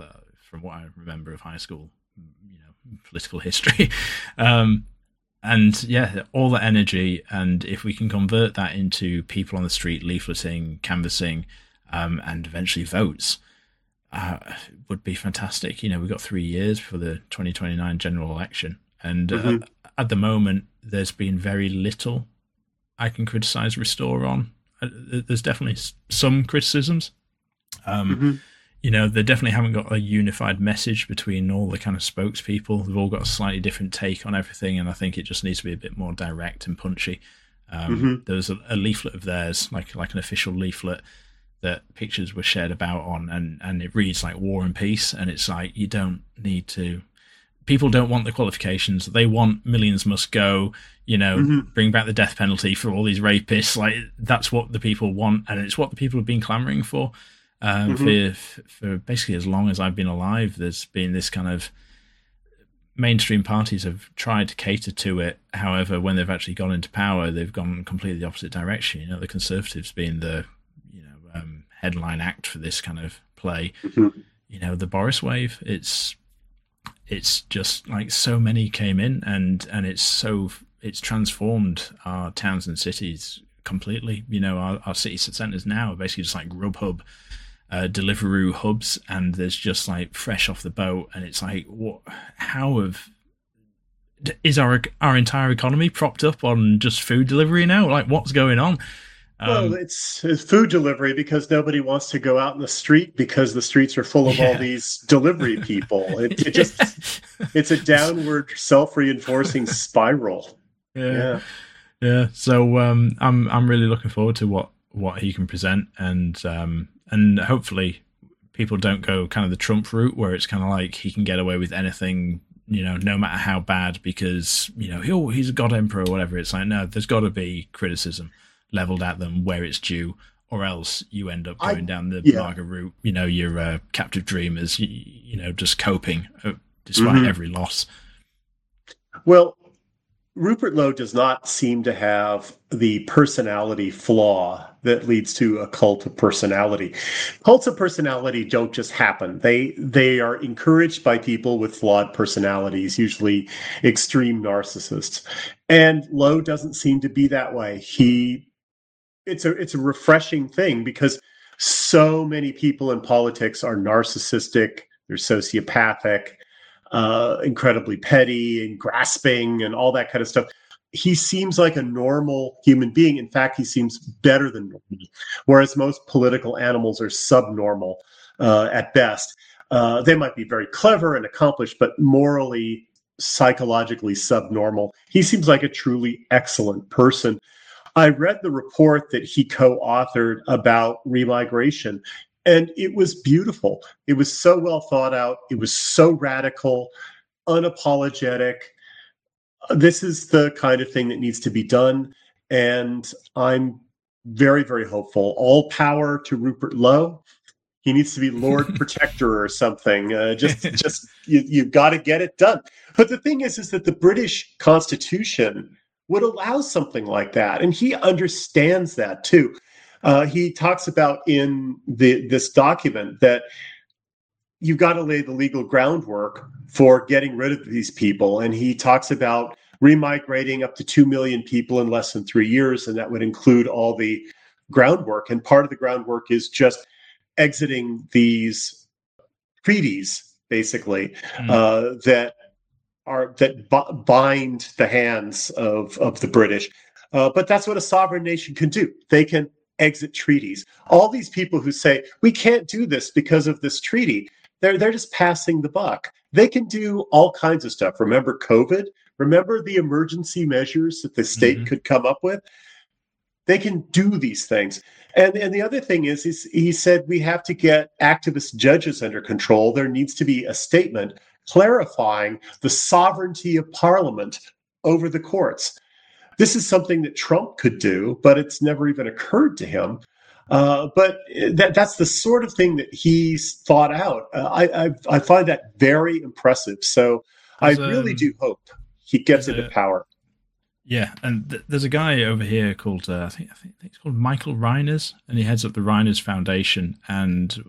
from what I remember of high school, you know, political history. um, and yeah, all that energy, and if we can convert that into people on the street leafleting, canvassing, um, and eventually votes, uh, would be fantastic. You know, we've got three years for the twenty twenty-nine general election, and mm-hmm. uh, at the moment, there's been very little I can criticize Restore on. Uh, there's definitely some criticisms. Um, mm-hmm. You know, they definitely haven't got a unified message between all the kind of spokespeople. They've all got a slightly different take on everything, and I think it just needs to be a bit more direct and punchy. Um, mm-hmm. There was a, a leaflet of theirs, like like an official leaflet, that pictures were shared about on, and, and it reads like War and Peace, and it's like, you don't need to... People don't want the qualifications. They want millions must go, you know, mm-hmm. bring back the death penalty for all these rapists. Like, that's what the people want, and it's what the people have been clamoring for. Um, mm-hmm. for, for basically as long as I've been alive, there's been this kind of mainstream parties have tried to cater to it. However, when they've actually gone into power, they've gone completely the opposite direction. You know, the Conservatives being the, you know, um, headline act for this kind of play. Mm-hmm. You know, the Boris wave, it's, it's just like so many came in, and, and it's so, it's transformed our towns and cities completely. You know, our, our city centres now are basically just like Grubhub, Uh, Deliveroo hubs, and there's just like fresh off the boat, and it's like, what? How have is our our entire economy propped up on just food delivery now? Like, what's going on? Um, well, it's, it's food delivery because nobody wants to go out in the street because the streets are full of yeah. all these delivery people. It, it just it's a downward self-reinforcing spiral. Yeah, yeah. yeah. So um, I'm I'm really looking forward to what what he can present, and um, and hopefully people don't go kind of the Trump route where it's kind of like he can get away with anything, you know, no matter how bad, because, you know, he, oh, he's a god emperor or whatever. It's like, no, there's got to be criticism leveled at them where it's due, or else you end up going I, down the yeah. MAGA route. You know, your uh, captive dreamers, you, you know, just coping uh, despite mm-hmm. every loss. Well, Rupert Lowe does not seem to have the personality flaw that leads to a cult of personality. Cults of personality don't just happen. They they are encouraged by people with flawed personalities, usually extreme narcissists. And Lowe doesn't seem to be that way. He it's a it's a refreshing thing because so many people in politics are narcissistic, they're sociopathic, Uh, incredibly petty and grasping and all that kind of stuff. He seems like a normal human being. In fact, he seems better than normal, whereas most political animals are subnormal uh, at best. Uh, they might be very clever and accomplished, but morally, psychologically subnormal. He seems like a truly excellent person. I read the report that he co-authored about remigration, and it was beautiful. It was so well thought out. It was so radical, unapologetic. This is the kind of thing that needs to be done. And I'm very, very hopeful. All power to Rupert Lowe. He needs to be Lord Protector or something. Uh, just, just you, you've got to get it done. But the thing is, is that the British Constitution would allow something like that. And he understands that too. Uh, he talks about in the this document that you've got to lay the legal groundwork for getting rid of these people. And he talks about remigrating up to two million people in less than three years. And that would include all the groundwork. And part of the groundwork is just exiting these treaties, basically, mm. uh, that are that b- bind the hands of, of the British. Uh, but that's what a sovereign nation can do. They can exit treaties. All these people who say, we can't do this because of this treaty, they're, they're just passing the buck. They can do all kinds of stuff. Remember COVID? Remember the emergency measures that the state mm-hmm. could come up with? They can do these things. And, and the other thing is, is, he said we have to get activist judges under control. There needs to be a statement clarifying the sovereignty of Parliament over the courts. This is something that Trump could do, but it's never even occurred to him. Uh, but that, that's the sort of thing that he's thought out. Uh, I, I, I find that very impressive. So there's I really a, do hope he gets into a, power. Yeah, and th- there's a guy over here called, uh, I, think, I think it's called Michael Reiners, and he heads up the Reiners Foundation. And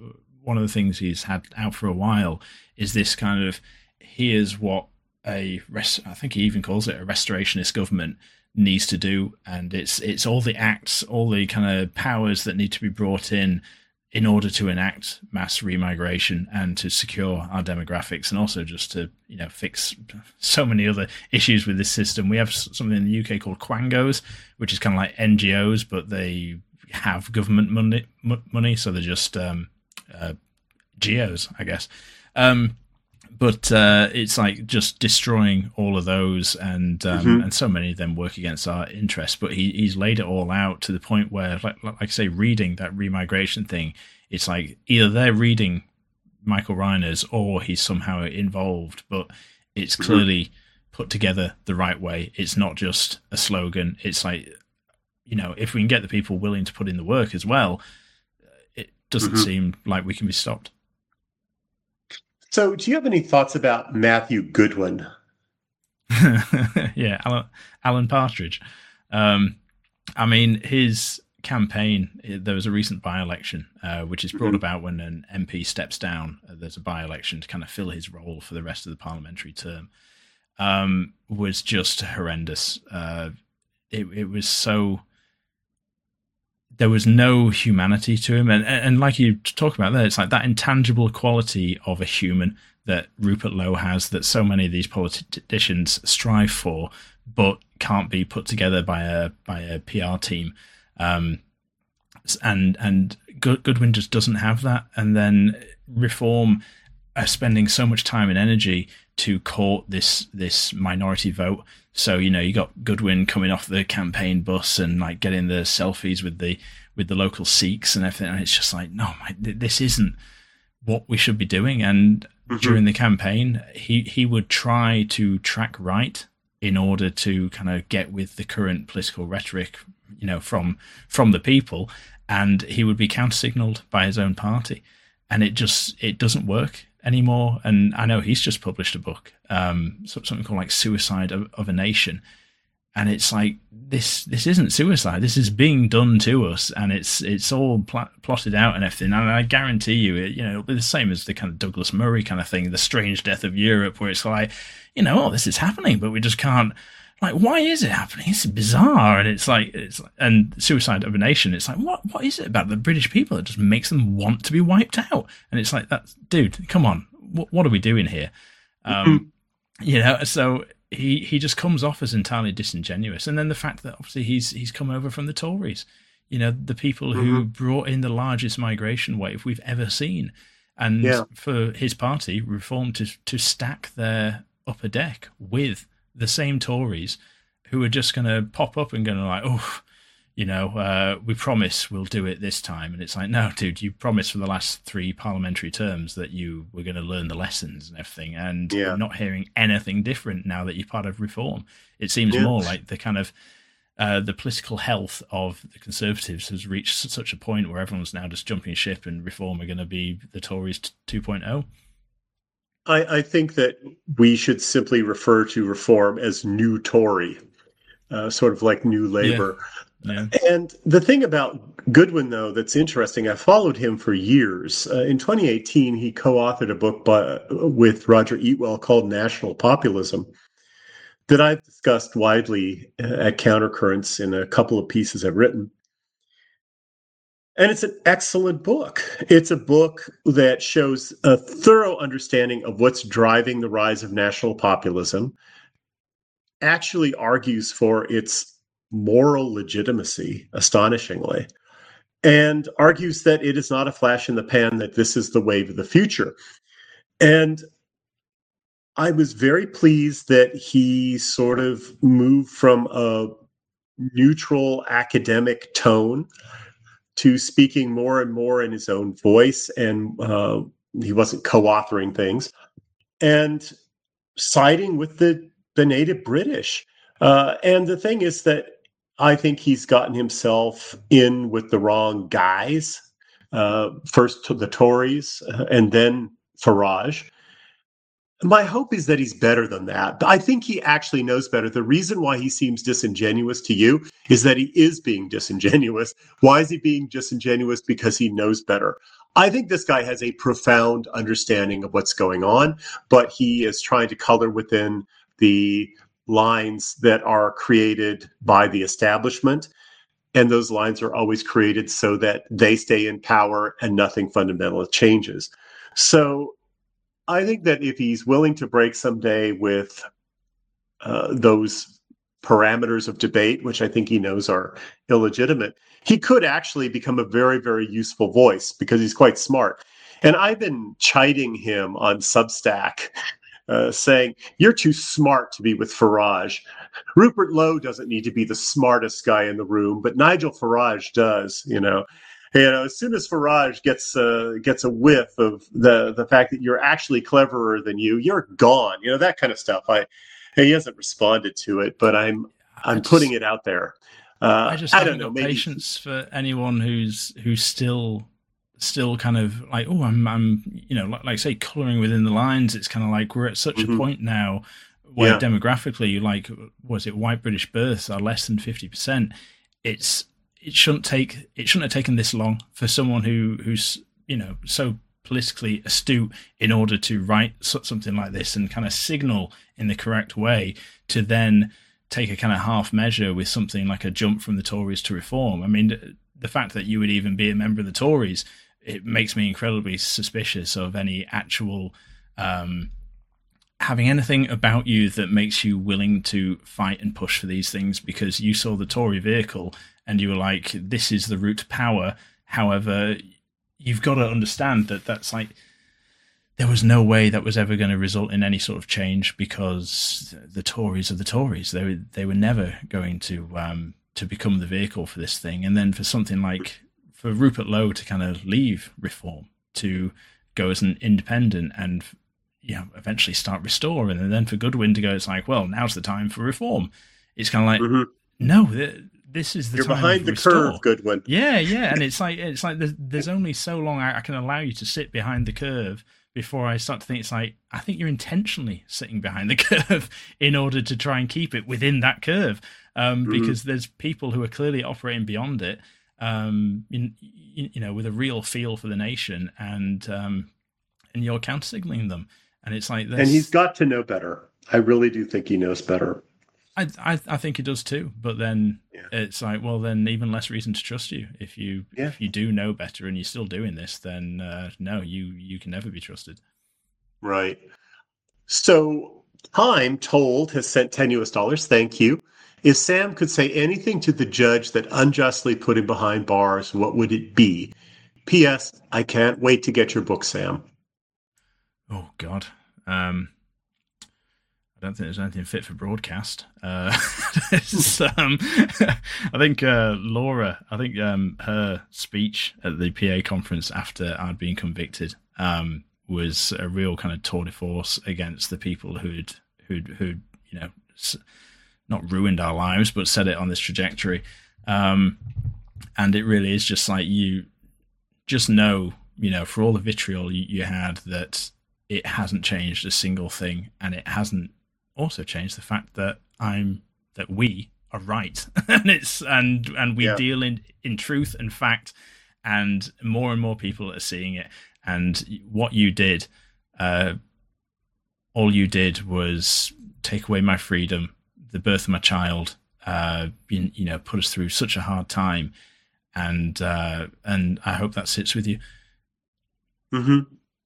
one of the things he's had out for a while is this kind of, here's what a rest, I think he even calls it a restorationist government needs to do, and it's it's all the acts, all the kind of powers that need to be brought in in order to enact mass remigration and to secure our demographics, and also just to, you know, fix so many other issues with this system. We have something in the U K called Quangos, which is kind of like N G Os, but they have government money, money, so they're just um, uh, geos, I guess. Um, but uh, it's like just destroying all of those, and um, mm-hmm. and so many of them work against our interests. But he, he's laid it all out to the point where, like, like I say, reading that remigration thing, it's like either they're reading Michael Reiner's or he's somehow involved, but it's mm-hmm. clearly put together the right way. It's not just a slogan. It's like, you know, if we can get the people willing to put in the work as well, it doesn't mm-hmm. seem like we can be stopped. So do you have any thoughts about Matthew Goodwin? yeah, Alan, Alan Partridge. Um, I mean, his campaign, there was a recent by-election, uh, which is brought mm-hmm. about when an M P steps down. Uh, there's a by-election to kind of fill his role for the rest of the parliamentary term. Um, was just horrendous. Uh, it, it was so... There was no humanity to him. And, and like you talk about there, it's like that intangible quality of a human that Rupert Lowe has, that so many of these politicians strive for, but can't be put together by a by a P R team. Um, and and Goodwin just doesn't have that. And then Reform are spending so much time and energy to court this this minority vote. So, you know, you got Goodwin coming off the campaign bus and like getting the selfies with the with the local Sikhs and everything. And it's just like, no, my, this isn't what we should be doing. And mm-hmm. during the campaign, he, he would try to track right in order to kind of get with the current political rhetoric, you know, from from the people. And he would be counter-signaled by his own party. And it just, it doesn't work anymore. And I know he's just published a book, um, something called like Suicide of, of a Nation. And it's like, this this isn't suicide. This is being done to us, and it's it's all pl- plotted out and everything. And I guarantee you, it, you know, it'll be the same as the kind of Douglas Murray kind of thing, The Strange Death of Europe, where it's like, you know, oh, this is happening, but we just can't. Like, why is it happening? It's bizarre. And it's like, it's and Suicide of a Nation, it's like, what what is it about the British people that just makes them want to be wiped out? And it's like, that's, dude, come on, what what are we doing here? Um, you know, so. He he just comes off as entirely disingenuous, and then the fact that obviously he's he's come over from the Tories, you know, the people mm-hmm. who brought in the largest migration wave we've ever seen, and yeah. for his party, Reform, to to stack their upper deck with the same Tories who are just going to pop up and going to like, oh, you know, uh, we promise we'll do it this time. And it's like, no, dude, you promised for the last three parliamentary terms that you were going to learn the lessons and everything. And yeah. we're not hearing anything different now that you're part of Reform. It seems yeah. more like the kind of uh, the political health of the Conservatives has reached such a point where everyone's now just jumping ship, and Reform are going to be the Tories two point oh. I, I think that we should simply refer to Reform as New Tory, uh, sort of like New Labour. Yeah. Yeah. And the thing about Goodwin, though, that's interesting, I followed him for years. Uh, in twenty eighteen, he co-authored a book by, with Roger Eatwell called National Populism that I've discussed widely at Countercurrents in a couple of pieces I've written. And it's an excellent book. It's a book that shows a thorough understanding of what's driving the rise of national populism, actually argues for its moral legitimacy, astonishingly, and argues that it is not a flash in the pan, that this is the wave of the future. And I was very pleased that he sort of moved from a neutral academic tone to speaking more and more in his own voice, and uh, he wasn't co-authoring things, and siding with the, the native British. Uh, and the thing is that I think he's gotten himself in with the wrong guys. Uh, first to the Tories, uh, and then Farage. My hope is that he's better than that. I think he actually knows better. The reason why he seems disingenuous to you is that he is being disingenuous. Why is he being disingenuous? Because he knows better. I think this guy has a profound understanding of what's going on, but he is trying to color within the lines that are created by the establishment. And those lines are always created so that they stay in power and nothing fundamental changes. So I think that if he's willing to break someday with uh, those parameters of debate, which I think he knows are illegitimate, he could actually become a very, very useful voice because he's quite smart. And I've been chiding him on Substack, uh, saying, you're too smart to be with Farage. Rupert Lowe doesn't need to be the smartest guy in the room, but Nigel Farage does, you know. You know, as soon as Farage gets uh, gets a whiff of the the fact that you're actually cleverer than you, you're gone. You know, that kind of stuff. I he hasn't responded to it, but I'm I'm just putting it out there. Uh, I just I haven't don't know. got Maybe patience for anyone who's who's still still kind of like, oh, I'm I'm you know, like, like say coloring within the lines. It's kind of like we're at such mm-hmm. a point now where yeah. demographically, like, was it white British births are less than fifty percent. It's it shouldn't take it shouldn't have taken this long for someone who who's you know so politically astute in order to write something like this and kind of signal in the correct way to then take a kind of half measure with something like a jump from the Tories to Reform. I mean, the fact that you would even be a member of the Tories, it makes me incredibly suspicious of any actual um, having anything about you that makes you willing to fight and push for these things because you saw the Tory vehicle and you were like, this is the route to power. However, you've got to understand that that's like, there was no way that was ever going to result in any sort of change because the Tories are the Tories. They were, they were never going to um, to become the vehicle for this thing. And then for something like, for Rupert Lowe to kind of leave Reform, to go as an independent and, you know, eventually start Restore. And then for Goodwin to go, it's like, well, now's the time for Reform. It's kind of like, mm-hmm. no, this is the You're time behind the Restore. curve, Goodwin. Yeah, yeah. And it's like, it's like there's, there's only so long I, I can allow you to sit behind the curve before I start to think it's like, I think you're intentionally sitting behind the curve in order to try and keep it within that curve. Um, mm-hmm. Because there's people who are clearly operating beyond it, um, in, you know, with a real feel for the nation, and um, and you're counter-signaling them. And it's like this. And he's got to know better. I really do think he knows better. I, I, I think he does too, but then yeah. It's like, well, then even less reason to trust you. If you yeah. if you do know better and you're still doing this, then uh, no, you you can never be trusted. Right. So Time Told has sent ten U S dollars. Thank you. If Sam could say anything to the judge that unjustly put him behind bars, what would it be? P S. I can't wait to get your book, Sam. Oh God. Um, I don't think there's anything fit for broadcast. Uh, um, I think uh, Laura, I think um, her speech at the P A conference after I'd been convicted um, was a real kind of tour de force against the people who'd, who'd, who'd you know, not ruined our lives, but set it on this trajectory. Um, and it really is just like, you just know, you know, for all the vitriol you, you had, that it hasn't changed a single thing, and it hasn't also changed the fact that I'm that we are right, and it's and and we yeah. deal in in truth and fact, and more and more people are seeing it. And what you did, uh, all you did was take away my freedom, the birth of my child, uh, you, you know, put us through such a hard time, and uh, and I hope that sits with you. Mm-hmm.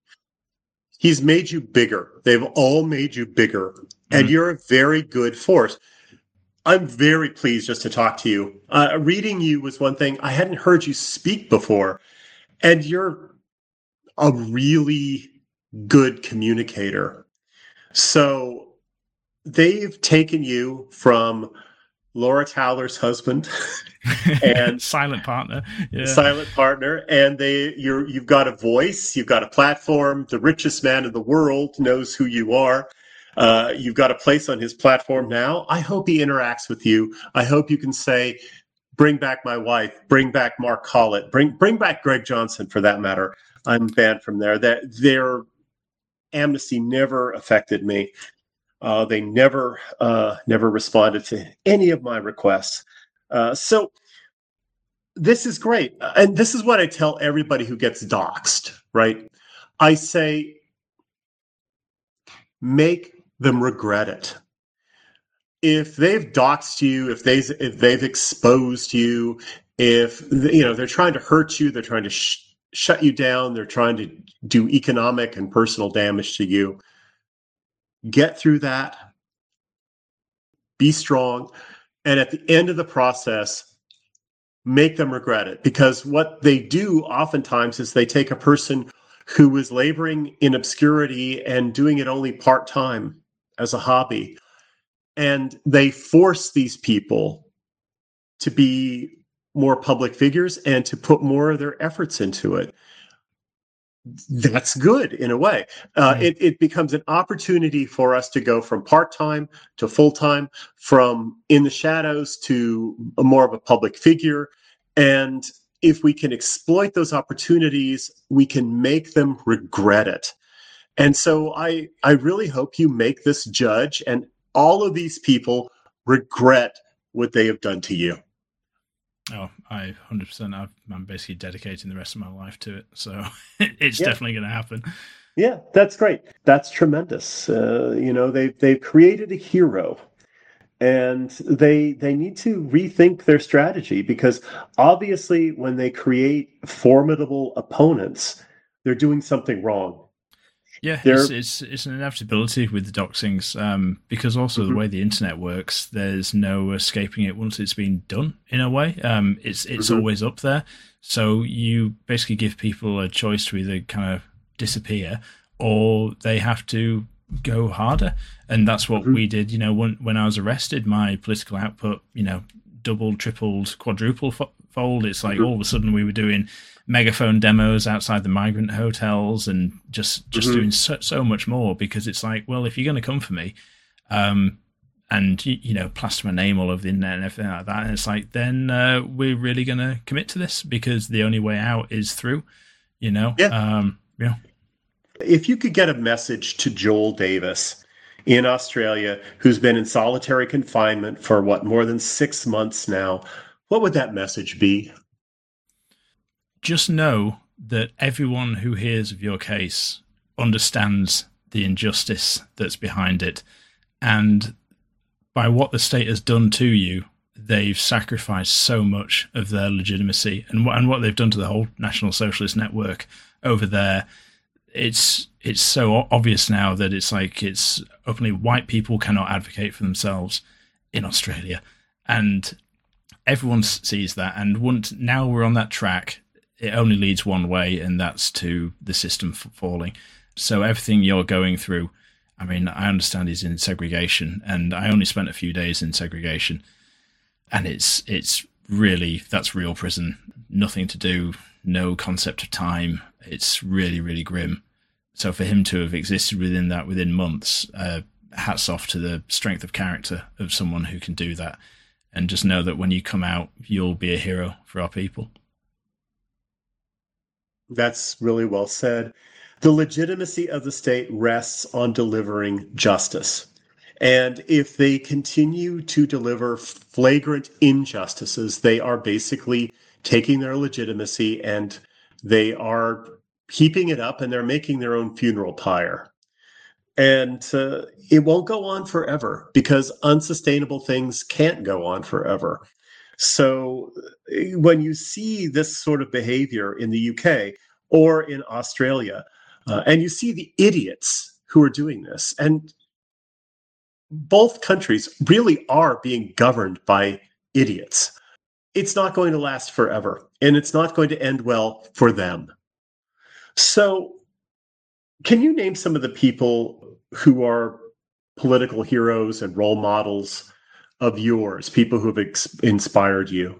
He's made you bigger. They've all made you bigger. And mm-hmm. you're a very good force. I'm very pleased just to talk to you. Uh, reading you was one thing. I hadn't heard you speak before. And you're a really good communicator. So they've taken you from Laura Towler's husband and silent partner, yeah. silent partner, and they you're you've got a voice, you've got a platform. The richest man in the world knows who you are. Uh, you've got a place on his platform now. I hope he interacts with you. I hope you can say, "Bring back my wife. Bring back Mark Collett. Bring bring back Greg Johnson, for that matter." I'm banned from there. That their amnesty never affected me. Uh, they never, uh, never responded to any of my requests. Uh, so this is great. And this is what I tell everybody who gets doxxed, right? I say, make them regret it. If they've doxed you, if they if they've exposed you, if you know they're trying to hurt you, they're trying to sh- shut you down, they're trying to do economic and personal damage to you, get through that. Be strong, and at the end of the process, make them regret it. Because what they do oftentimes is they take a person who is laboring in obscurity and doing it only part-time as a hobby, and they force these people to be more public figures and to put more of their efforts into it. That's good in a way. Uh, mm. it, it becomes an opportunity for us to go from part-time to full-time, from in the shadows to a more of a public figure. And if we can exploit those opportunities, we can make them regret it. And so I, I really hope you make this judge and all of these people regret what they have done to you. Oh, I one hundred percent. I've, I'm basically dedicating the rest of my life to it. So it's yeah. definitely going to happen. Yeah, that's great. That's tremendous. Uh, you know, they've, they've created a hero, and they they need to rethink their strategy, because obviously when they create formidable opponents, they're doing something wrong. Yeah, it's, it's it's an inevitability with the doxings, um, because also mm-hmm. the way the internet works, there's no escaping it once it's been done. In a way, um, it's it's mm-hmm. always up there. So you basically give people a choice to either kind of disappear or they have to go harder, and that's what mm-hmm. we did. You know, when when I was arrested, my political output, you know, doubled, tripled, quadrupled fold. It's like mm-hmm. all of a sudden we were doing megaphone demos outside the migrant hotels and just just mm-hmm. doing so, so much more, because it's like, well, if you're going to come for me um and you, you know plaster my name all over the internet and everything like that, and it's like, then uh, we're really going to commit to this, because the only way out is through, you know. Yeah. um yeah If you could get a message to Joel Davis in Australia, who's been in solitary confinement for what, more than six months now, what would that message be? Just know that everyone who hears of your case understands the injustice that's behind it. And by what the state has done to you, they've sacrificed so much of their legitimacy, and what, and what they've done to the whole National Socialist Network over there. It's it's so obvious now that it's like it's openly white people cannot advocate for themselves in Australia. And everyone sees that. And once, now we're on that track, it only leads one way, and that's to the system falling. So everything you're going through, I mean, I understand he's in segregation, and I only spent a few days in segregation, and it's it's really, that's real prison. Nothing to do, no concept of time. It's really, really grim. So for him to have existed within that within months, uh, hats off to the strength of character of someone who can do that. And just know that when you come out, you'll be a hero for our people. That's really well said. The legitimacy of the state rests on delivering justice. And if they continue to deliver flagrant injustices, they are basically taking their legitimacy and they are heaping it up, and they're making their own funeral pyre. And uh, it won't go on forever, because unsustainable things can't go on forever. So when you see this sort of behavior in the U K or in Australia, uh, and you see the idiots who are doing this, and both countries really are being governed by idiots, it's not going to last forever, and it's not going to end well for them. So can you name some of the people who are political heroes and role models of yours, people who have ex- inspired you?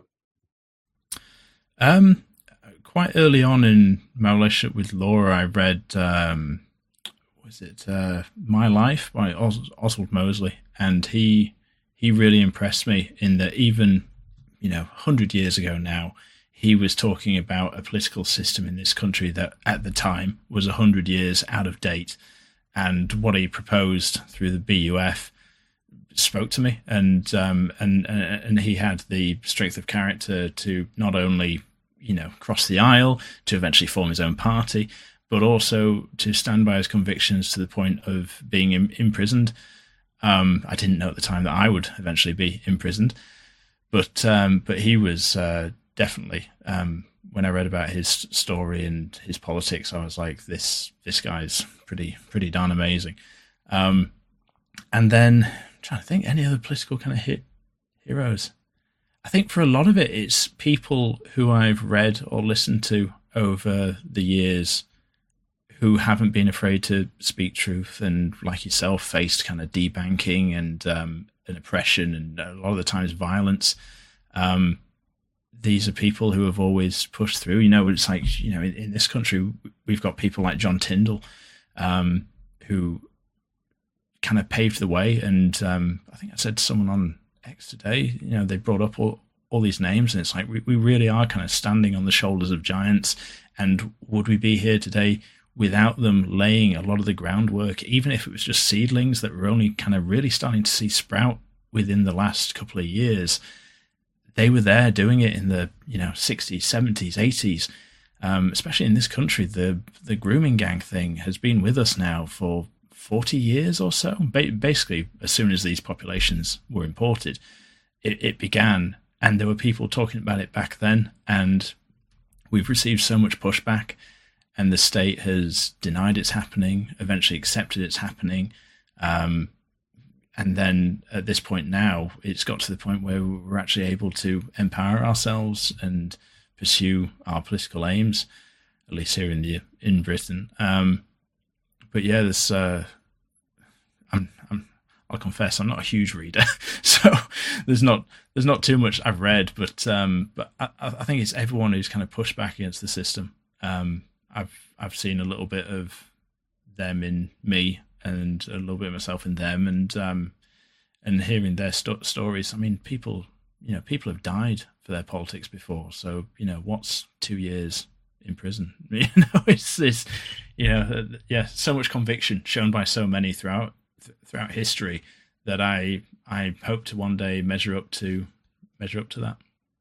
Um, quite early on in my relationship with Laura, I read, um, was it uh, My Life by Os- Oswald Mosley, and he he really impressed me in that even, you know, one hundred years ago now, he was talking about a political system in this country that at the time was one hundred years out of date. And what he proposed through the B U F spoke to me, and um, and and he had the strength of character to not only, you know, cross the aisle to eventually form his own party, but also to stand by his convictions to the point of being im- imprisoned. Um, I didn't know at the time that I would eventually be imprisoned, but um, but he was uh, definitely. Um, when I read about his story and his politics, I was like, this this guy's pretty pretty darn amazing. Um, and then I'm trying to think any other political kind of hit heroes. I think for a lot of it, it's people who I've read or listened to over the years who haven't been afraid to speak truth, and like yourself, faced kind of debanking and um, and oppression and a lot of the times violence. Um, these are people who have always pushed through. You know, it's like, you know, in, in this country, we've got people like John Tyndall, um, who kind of paved the way. And um, I think I said to someone on X today, you know, they brought up all, all these names, and it's like, we, we really are kind of standing on the shoulders of giants. And would we be here today without them laying a lot of the groundwork, even if it was just seedlings that were only kind of really starting to see sprout within the last couple of years? They were there doing it in the, you know, sixties, seventies, eighties, um, especially in this country. The the grooming gang thing has been with us now for forty years or so. Ba- basically, as soon as these populations were imported, it, it began, and there were people talking about it back then, and we've received so much pushback, and the state has denied it's happening, eventually accepted it's happening. Um, And then at this point now, it's got to the point where we're actually able to empower ourselves and pursue our political aims, at least here in the in Britain. Um, but yeah, there's. Uh, I'm, I'm. I'll confess, I'm not a huge reader, so there's not there's not too much I've read. But um, but I, I think it's everyone who's kind of pushed back against the system. Um, I've I've seen a little bit of them in me, and a little bit of myself in them, and um, and hearing their sto- stories. I mean, people, you know, people have died for their politics before. So, you know, what's two years in prison? You know, it's this, you know, uh, yeah, so much conviction shown by so many throughout th- throughout history that I I hope to one day measure up to measure up to that.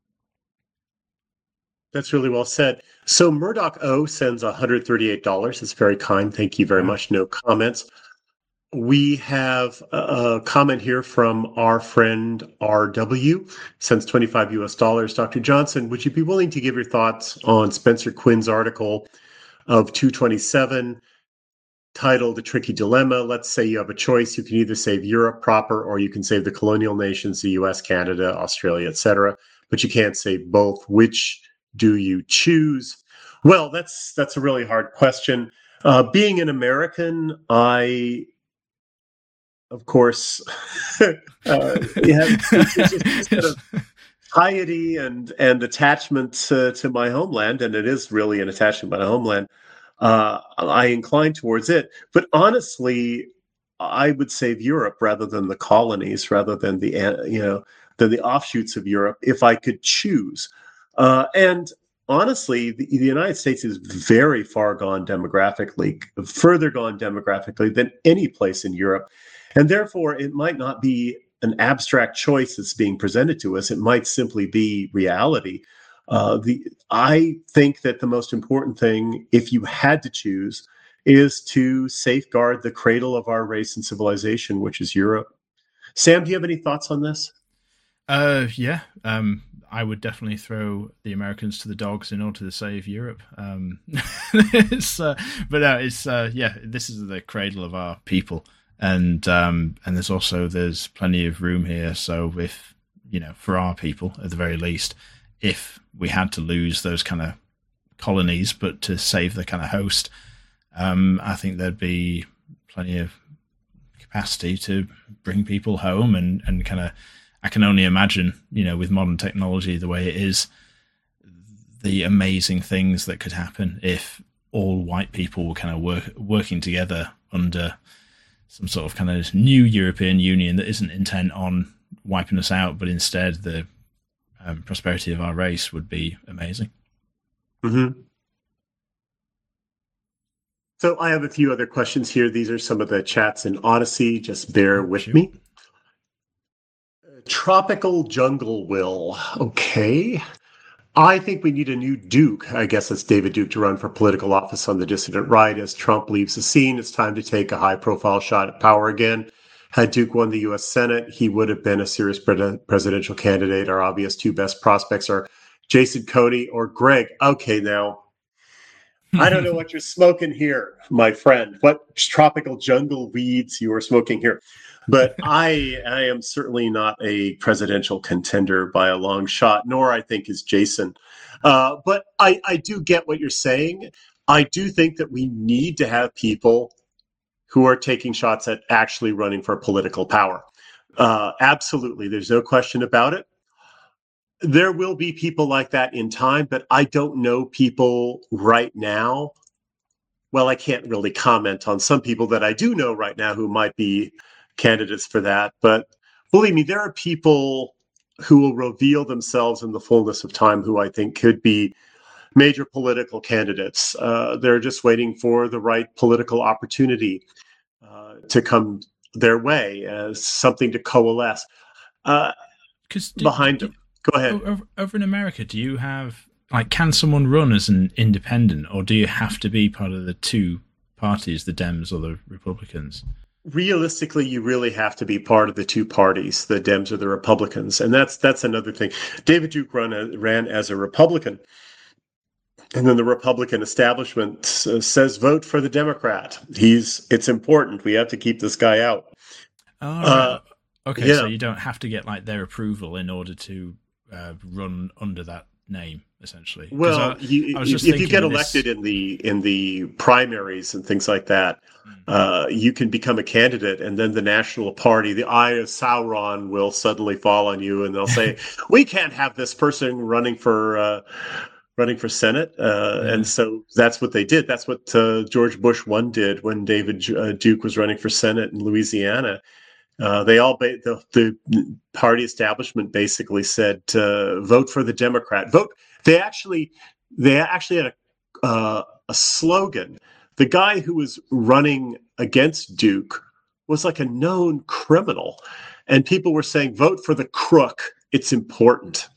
That's really well said. So Murdoch O sends one hundred thirty-eight dollars. It's very kind. Thank you very Wow. much. No comments. We have a comment here from our friend R W, sends twenty-five U S dollars. Doctor Johnson, would you be willing to give your thoughts on Spencer Quinn's article of two twenty-seven titled The Tricky Dilemma? Let's say you have a choice. You can either save Europe proper, or you can save the colonial nations, the U S, Canada, Australia, et cetera, but you can't save both. Which do you choose? Well, that's that's a really hard question. Uh, being an American, I, of course, uh, have just sort of piety and and attachment to, to my homeland, and it is really an attachment by the homeland. Uh, I incline towards it, but honestly, I would save Europe rather than the colonies, rather than the you know than the offshoots of Europe, if I could choose. Uh, and honestly, the, the United States is very far gone demographically, further gone demographically than any place in Europe. And therefore, it might not be an abstract choice that's being presented to us. It might simply be reality. Uh, the I think that the most important thing, if you had to choose, is to safeguard the cradle of our race and civilization, which is Europe. Sam, do you have any thoughts on this? Uh, yeah, um, I would definitely throw the Americans to the dogs in order to save Europe. Um, it's, uh, but no, it's uh, yeah, this is the cradle of our people, and um, and there's also there's plenty of room here. So if you know, for our people at the very least, if we had to lose those kind of colonies, but to save the kind of host, um, I think there'd be plenty of capacity to bring people home and and kind of. I can only imagine, you know, with modern technology, the way it is, the amazing things that could happen if all white people were kind of work, working together under some sort of kind of new European Union that isn't intent on wiping us out, but instead the um, prosperity of our race would be amazing. Mm-hmm. So I have a few other questions here. These are some of the chats in Odyssey. Just bear with Sure. me. Tropical jungle will. Okay. I think we need a new Duke. I guess it's David Duke to run for political office on the dissident right. As Trump leaves the scene, it's time to take a high profile shot at power again. Had Duke won the U S Senate, he would have been a serious pre- presidential candidate. Our obvious two best prospects are Jason Kenney or Greg. Okay, now, I don't know what you're smoking here, my friend. What tropical jungle weeds you are smoking here. But I, I am certainly not a presidential contender by a long shot, nor I think is Jason. Uh, but I, I do get what you're saying. I do think that we need to have people who are taking shots at actually running for political power. Uh, absolutely. There's no question about it. There will be people like that in time, but I don't know people right now. Well, I can't really comment on some people that I do know right now who might be candidates for that. But believe me, there are people who will reveal themselves in the fullness of time who I think could be major political candidates. Uh, they're just waiting for the right political opportunity uh, to come their way as something to coalesce uh, behind them. Go ahead. Over, over in America, do you have, like, can someone run as an independent, or do you have to be part of the two parties, the Dems or the Republicans? Realistically, you really have to be part of the two parties, the Dems or the Republicans. And that's that's another thing. David Duke run a, ran as a Republican. And then the Republican establishment uh, says, vote for the Democrat. He's, it's important. We have to keep this guy out. Oh, right. uh, okay. Yeah. So you don't have to get like their approval in order to uh, run under that name, essentially. Well, I, you, I if you get elected this... in the in the primaries and things like that, mm-hmm. uh, you can become a candidate, and then the national party, the eye of Sauron, will suddenly fall on you, and they'll say, "We can't have this person running for uh, running for Senate." Uh, yeah. And so that's what they did. That's what uh, George Bush one did when David uh, Duke was running for Senate in Louisiana. Uh, they all, ba- the, the party establishment basically said, uh, vote for the Democrat. Vote. They actually, they actually had a, uh, a slogan. The guy who was running against Duke was like a known criminal, and people were saying, vote for the crook. It's important.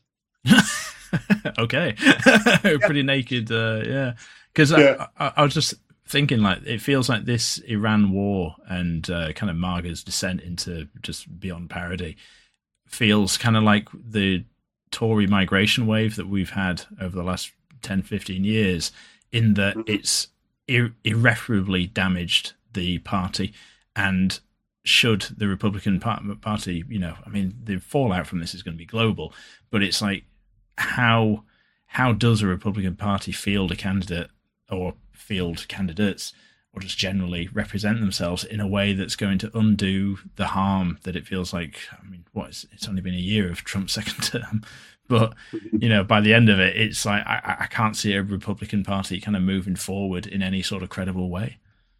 Okay. Pretty naked. Uh, yeah. Because yeah. I, I, I was just thinking, like, it feels like this Iran war and uh, kind of MAGA's descent into just beyond parody feels kind of like the Tory migration wave that we've had over the last ten, fifteen years, in that mm-hmm. it's ir- irreparably damaged the party. And should the Republican Party, you know, I mean, the fallout from this is going to be global, but it's like, how how does a Republican Party field a candidate or field candidates, or just generally represent themselves in a way that's going to undo the harm that it feels like? I mean, what is, it's only been a year of Trump's second term, but you know, by the end of it, it's like I, I can't see a Republican Party kind of moving forward in any sort of credible way.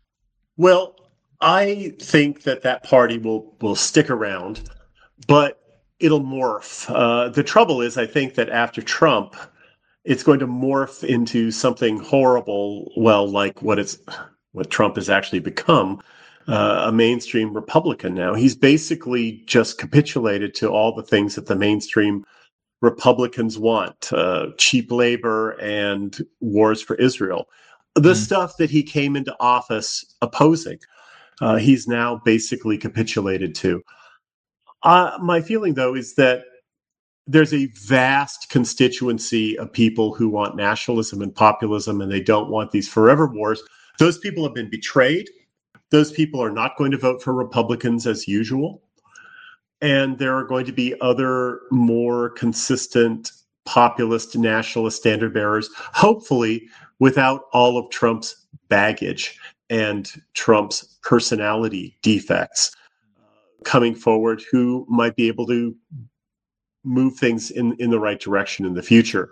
Well, I think that that party will will stick around, but it'll morph. Uh, the trouble is, I think that after Trump, it's going to morph into something horrible. Well, like what it's, what Trump has actually become, uh, a mainstream Republican now. He's basically just capitulated to all the things that the mainstream Republicans want: uh, cheap labor and wars for Israel. The mm. stuff that he came into office opposing, uh, he's now basically capitulated to. Uh, my feeling, though, is that there's a vast constituency of people who want nationalism and populism, and they don't want these forever wars. Those people have been betrayed. Those people are not going to vote for Republicans as usual. And there are going to be other more consistent populist nationalist standard bearers, hopefully without all of Trump's baggage and Trump's personality defects, coming forward, who might be able to move things in, in the right direction in the future.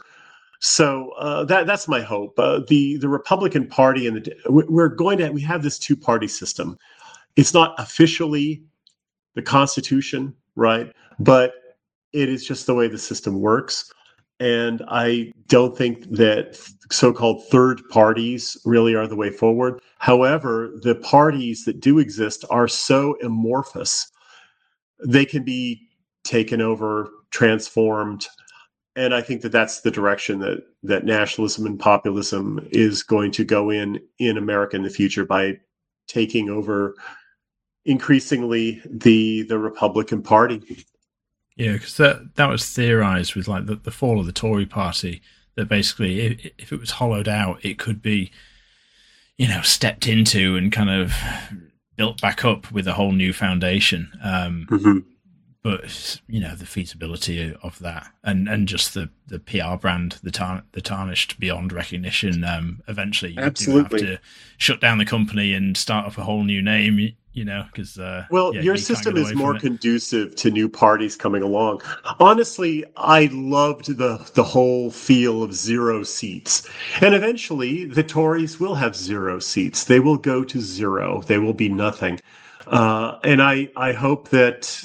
So uh, that that's my hope. Uh, the the Republican Party and the we're going to we have this two party system. It's not officially the Constitution, right? But it is just the way the system works. And I don't think that so-called third parties really are the way forward. However, the parties that do exist are so amorphous. They can be taken over, transformed. And I think that that's the direction that, that nationalism and populism is going to go in in America in the future, by taking over increasingly the the Republican Party. Yeah, because that that was theorized with like the, the fall of the Tory party, that basically if, if it was hollowed out, it could be, you know, stepped into and kind of built back up with a whole new foundation. Um, mm-hmm. But, you know, the feasibility of that, and, and just the, the P R brand, the tar- the tarnished beyond recognition, um, eventually you Absolutely. do have to shut down the company and start up a whole new name, you, you know, because... Uh, well, yeah, your you system is more it. conducive to new parties coming along. Honestly, I loved the, the whole feel of zero seats. And eventually, the Tories will have zero seats. They will go to zero. They will be nothing. Uh, and I, I hope that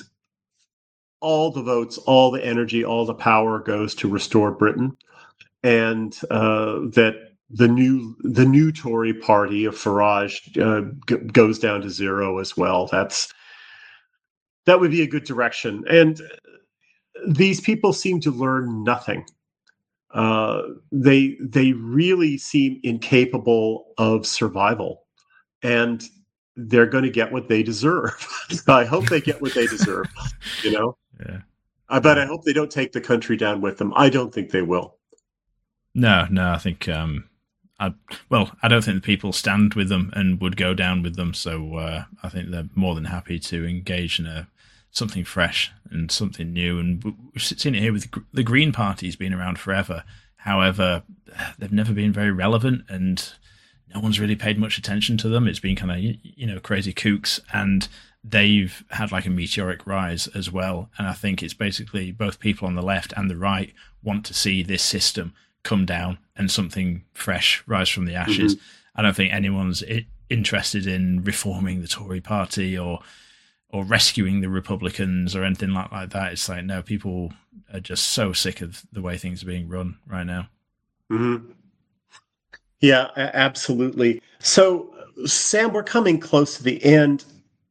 all the votes, all the energy, all the power goes to restore Britain, and uh, that the new the new Tory party of Farage uh, g- goes down to zero as well. That's that would be a good direction. And these people seem to learn nothing. Uh, they they really seem incapable of survival, and they're going to get what they deserve. I hope they get what they deserve. You know. Yeah. Uh, but I hope they don't take the country down with them. I don't think they will. No, no, I think, um, I, well, I don't think the people stand with them and would go down with them. So uh, I think they're more than happy to engage in a something fresh and something new. And we've seen it here with the Green Party's been around forever. However, they've never been very relevant, and no one's really paid much attention to them. It's been kind of, you know, crazy kooks, and they've had like a meteoric rise as well. And I think it's basically both people on the left and the right want to see this system come down and something fresh rise from the ashes. Mm-hmm. I don't think anyone's interested in reforming the Tory party or or rescuing the Republicans or anything like, like that. It's like, no, people are just so sick of the way things are being run right now. Mm-hmm. Yeah, absolutely. So, Sam, we're coming close to the end.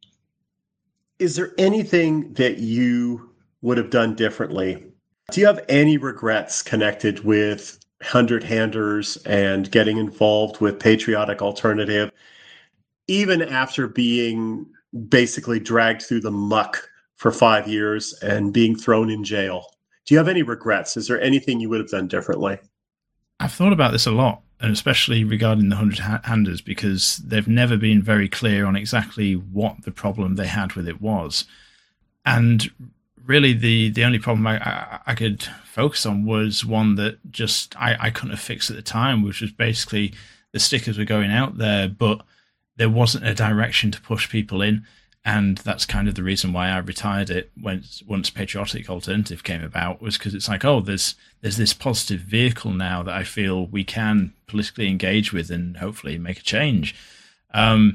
Is there anything that you would have done differently? Do you have any regrets connected with Hundred Handers and getting involved with Patriotic Alternative, even after being basically dragged through the muck for five years and being thrown in jail? Do you have any regrets? Is there anything you would have done differently? I've thought about this a lot, and especially regarding the Hundred Handers, because they've never been very clear on exactly what the problem they had with it was. And really, the, the only problem I, I, I could focus on was one that just I, I couldn't have fixed at the time, which was basically the stickers were going out there, but there wasn't a direction to push people in. And that's kind of the reason why I retired it once, once Patriotic Alternative came about, was because it's like, oh, there's there's this positive vehicle now that I feel we can politically engage with and hopefully make a change. Um,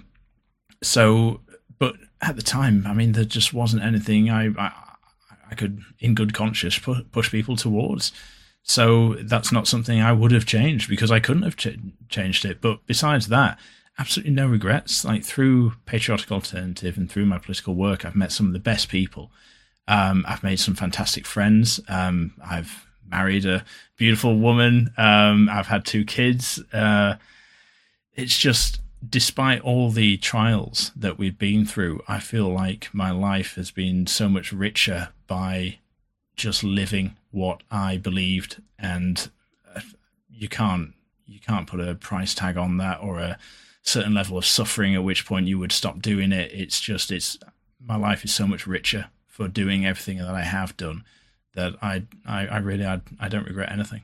so, but at the time, I mean, there just wasn't anything I I, I could, in good conscience, pu- push people towards. So that's not something I would have changed, because I couldn't have ch- changed it. But besides that, absolutely no regrets. Like, through Patriotic Alternative and through my political work, I've met some of the best people. Um, I've made some fantastic friends. Um, I've married a beautiful woman. Um, I've had two kids. Uh, it's just, despite all the trials that we've been through, I feel like my life has been so much richer by just living what I believed. And you can't, you can't put a price tag on that, or a certain level of suffering at which point you would stop doing it. It's just, it's, my life is so much richer for doing everything that I have done, that I, I, I really, I, I don't regret anything.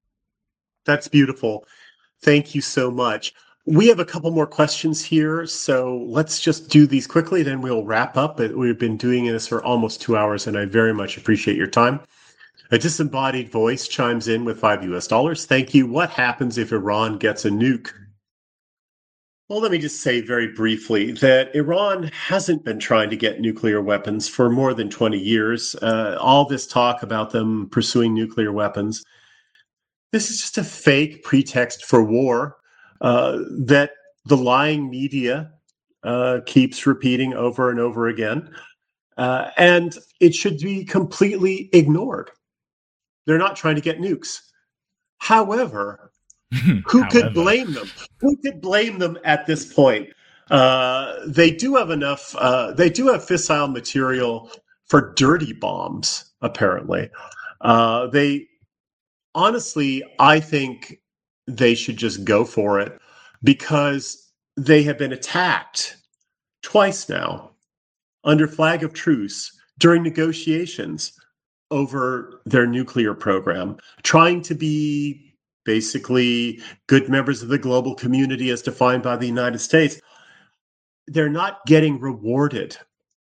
That's beautiful. Thank you so much. We have a couple more questions here, so let's just do these quickly, then we'll wrap up. We've been doing this for almost two hours, and I very much appreciate your time. A disembodied voice chimes in with five U S dollars. Thank you. What happens if Iran gets a nuke? Well, let me just say very briefly that Iran hasn't been trying to get nuclear weapons for more than twenty years. Uh, all this talk about them pursuing nuclear weapons, this is just a fake pretext for war uh, that the lying media uh, keeps repeating over and over again. Uh, and it should be completely ignored. They're not trying to get nukes. However, who However. could blame them? Who could blame them at this point? Uh, they do have enough, uh, they do have fissile material for dirty bombs, apparently. Uh, they, honestly, I think they should just go for it because they have been attacked twice now under flag of truce during negotiations over their nuclear program, trying to be basically good members of the global community as defined by the United States. They're not getting rewarded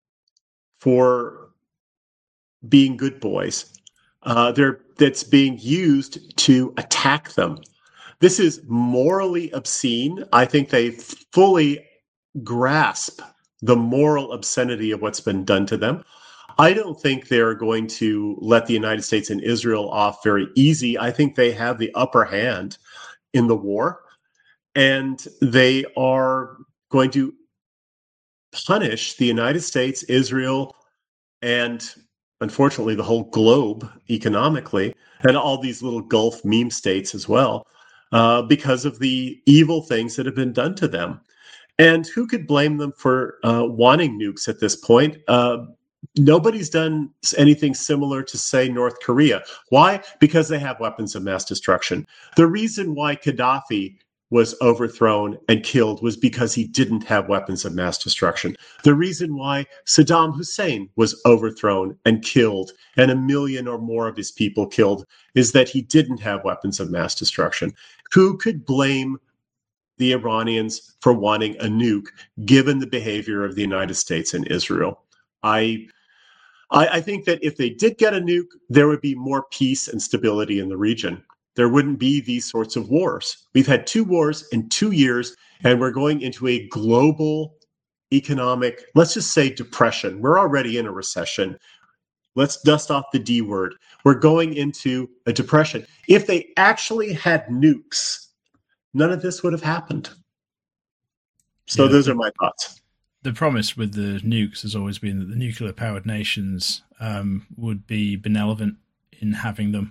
for being good boys. Uh, they're, that's being used to attack them. This is morally obscene. I think they fully grasp the moral obscenity of what's been done to them. I don't think they're going to let the United States and Israel off very easy. I think they have the upper hand in the war, and they are going to punish the United States, Israel, and unfortunately the whole globe economically, and all these little Gulf meme states as well, uh, because of the evil things that have been done to them. And who could blame them for uh, wanting nukes at this point? Uh, nobody's done anything similar to, say, North Korea. Why? Because they have weapons of mass destruction. The reason why Gaddafi was overthrown and killed was because he didn't have weapons of mass destruction. The reason why Saddam Hussein was overthrown and killed, and a million or more of his people killed, is that he didn't have weapons of mass destruction. Who could blame the Iranians for wanting a nuke, given the behavior of the United States and Israel? I, I, I think that if they did get a nuke, there would be more peace and stability in the region. There wouldn't be these sorts of wars. We've had two wars in two years, and we're going into a global economic, let's just say, depression. We're already in a recession. Let's dust off the D word. We're going into a depression. If they actually had nukes, none of this would have happened. So yeah, those are my thoughts. The promise with the nukes has always been that the nuclear-powered nations um, would be benevolent in having them.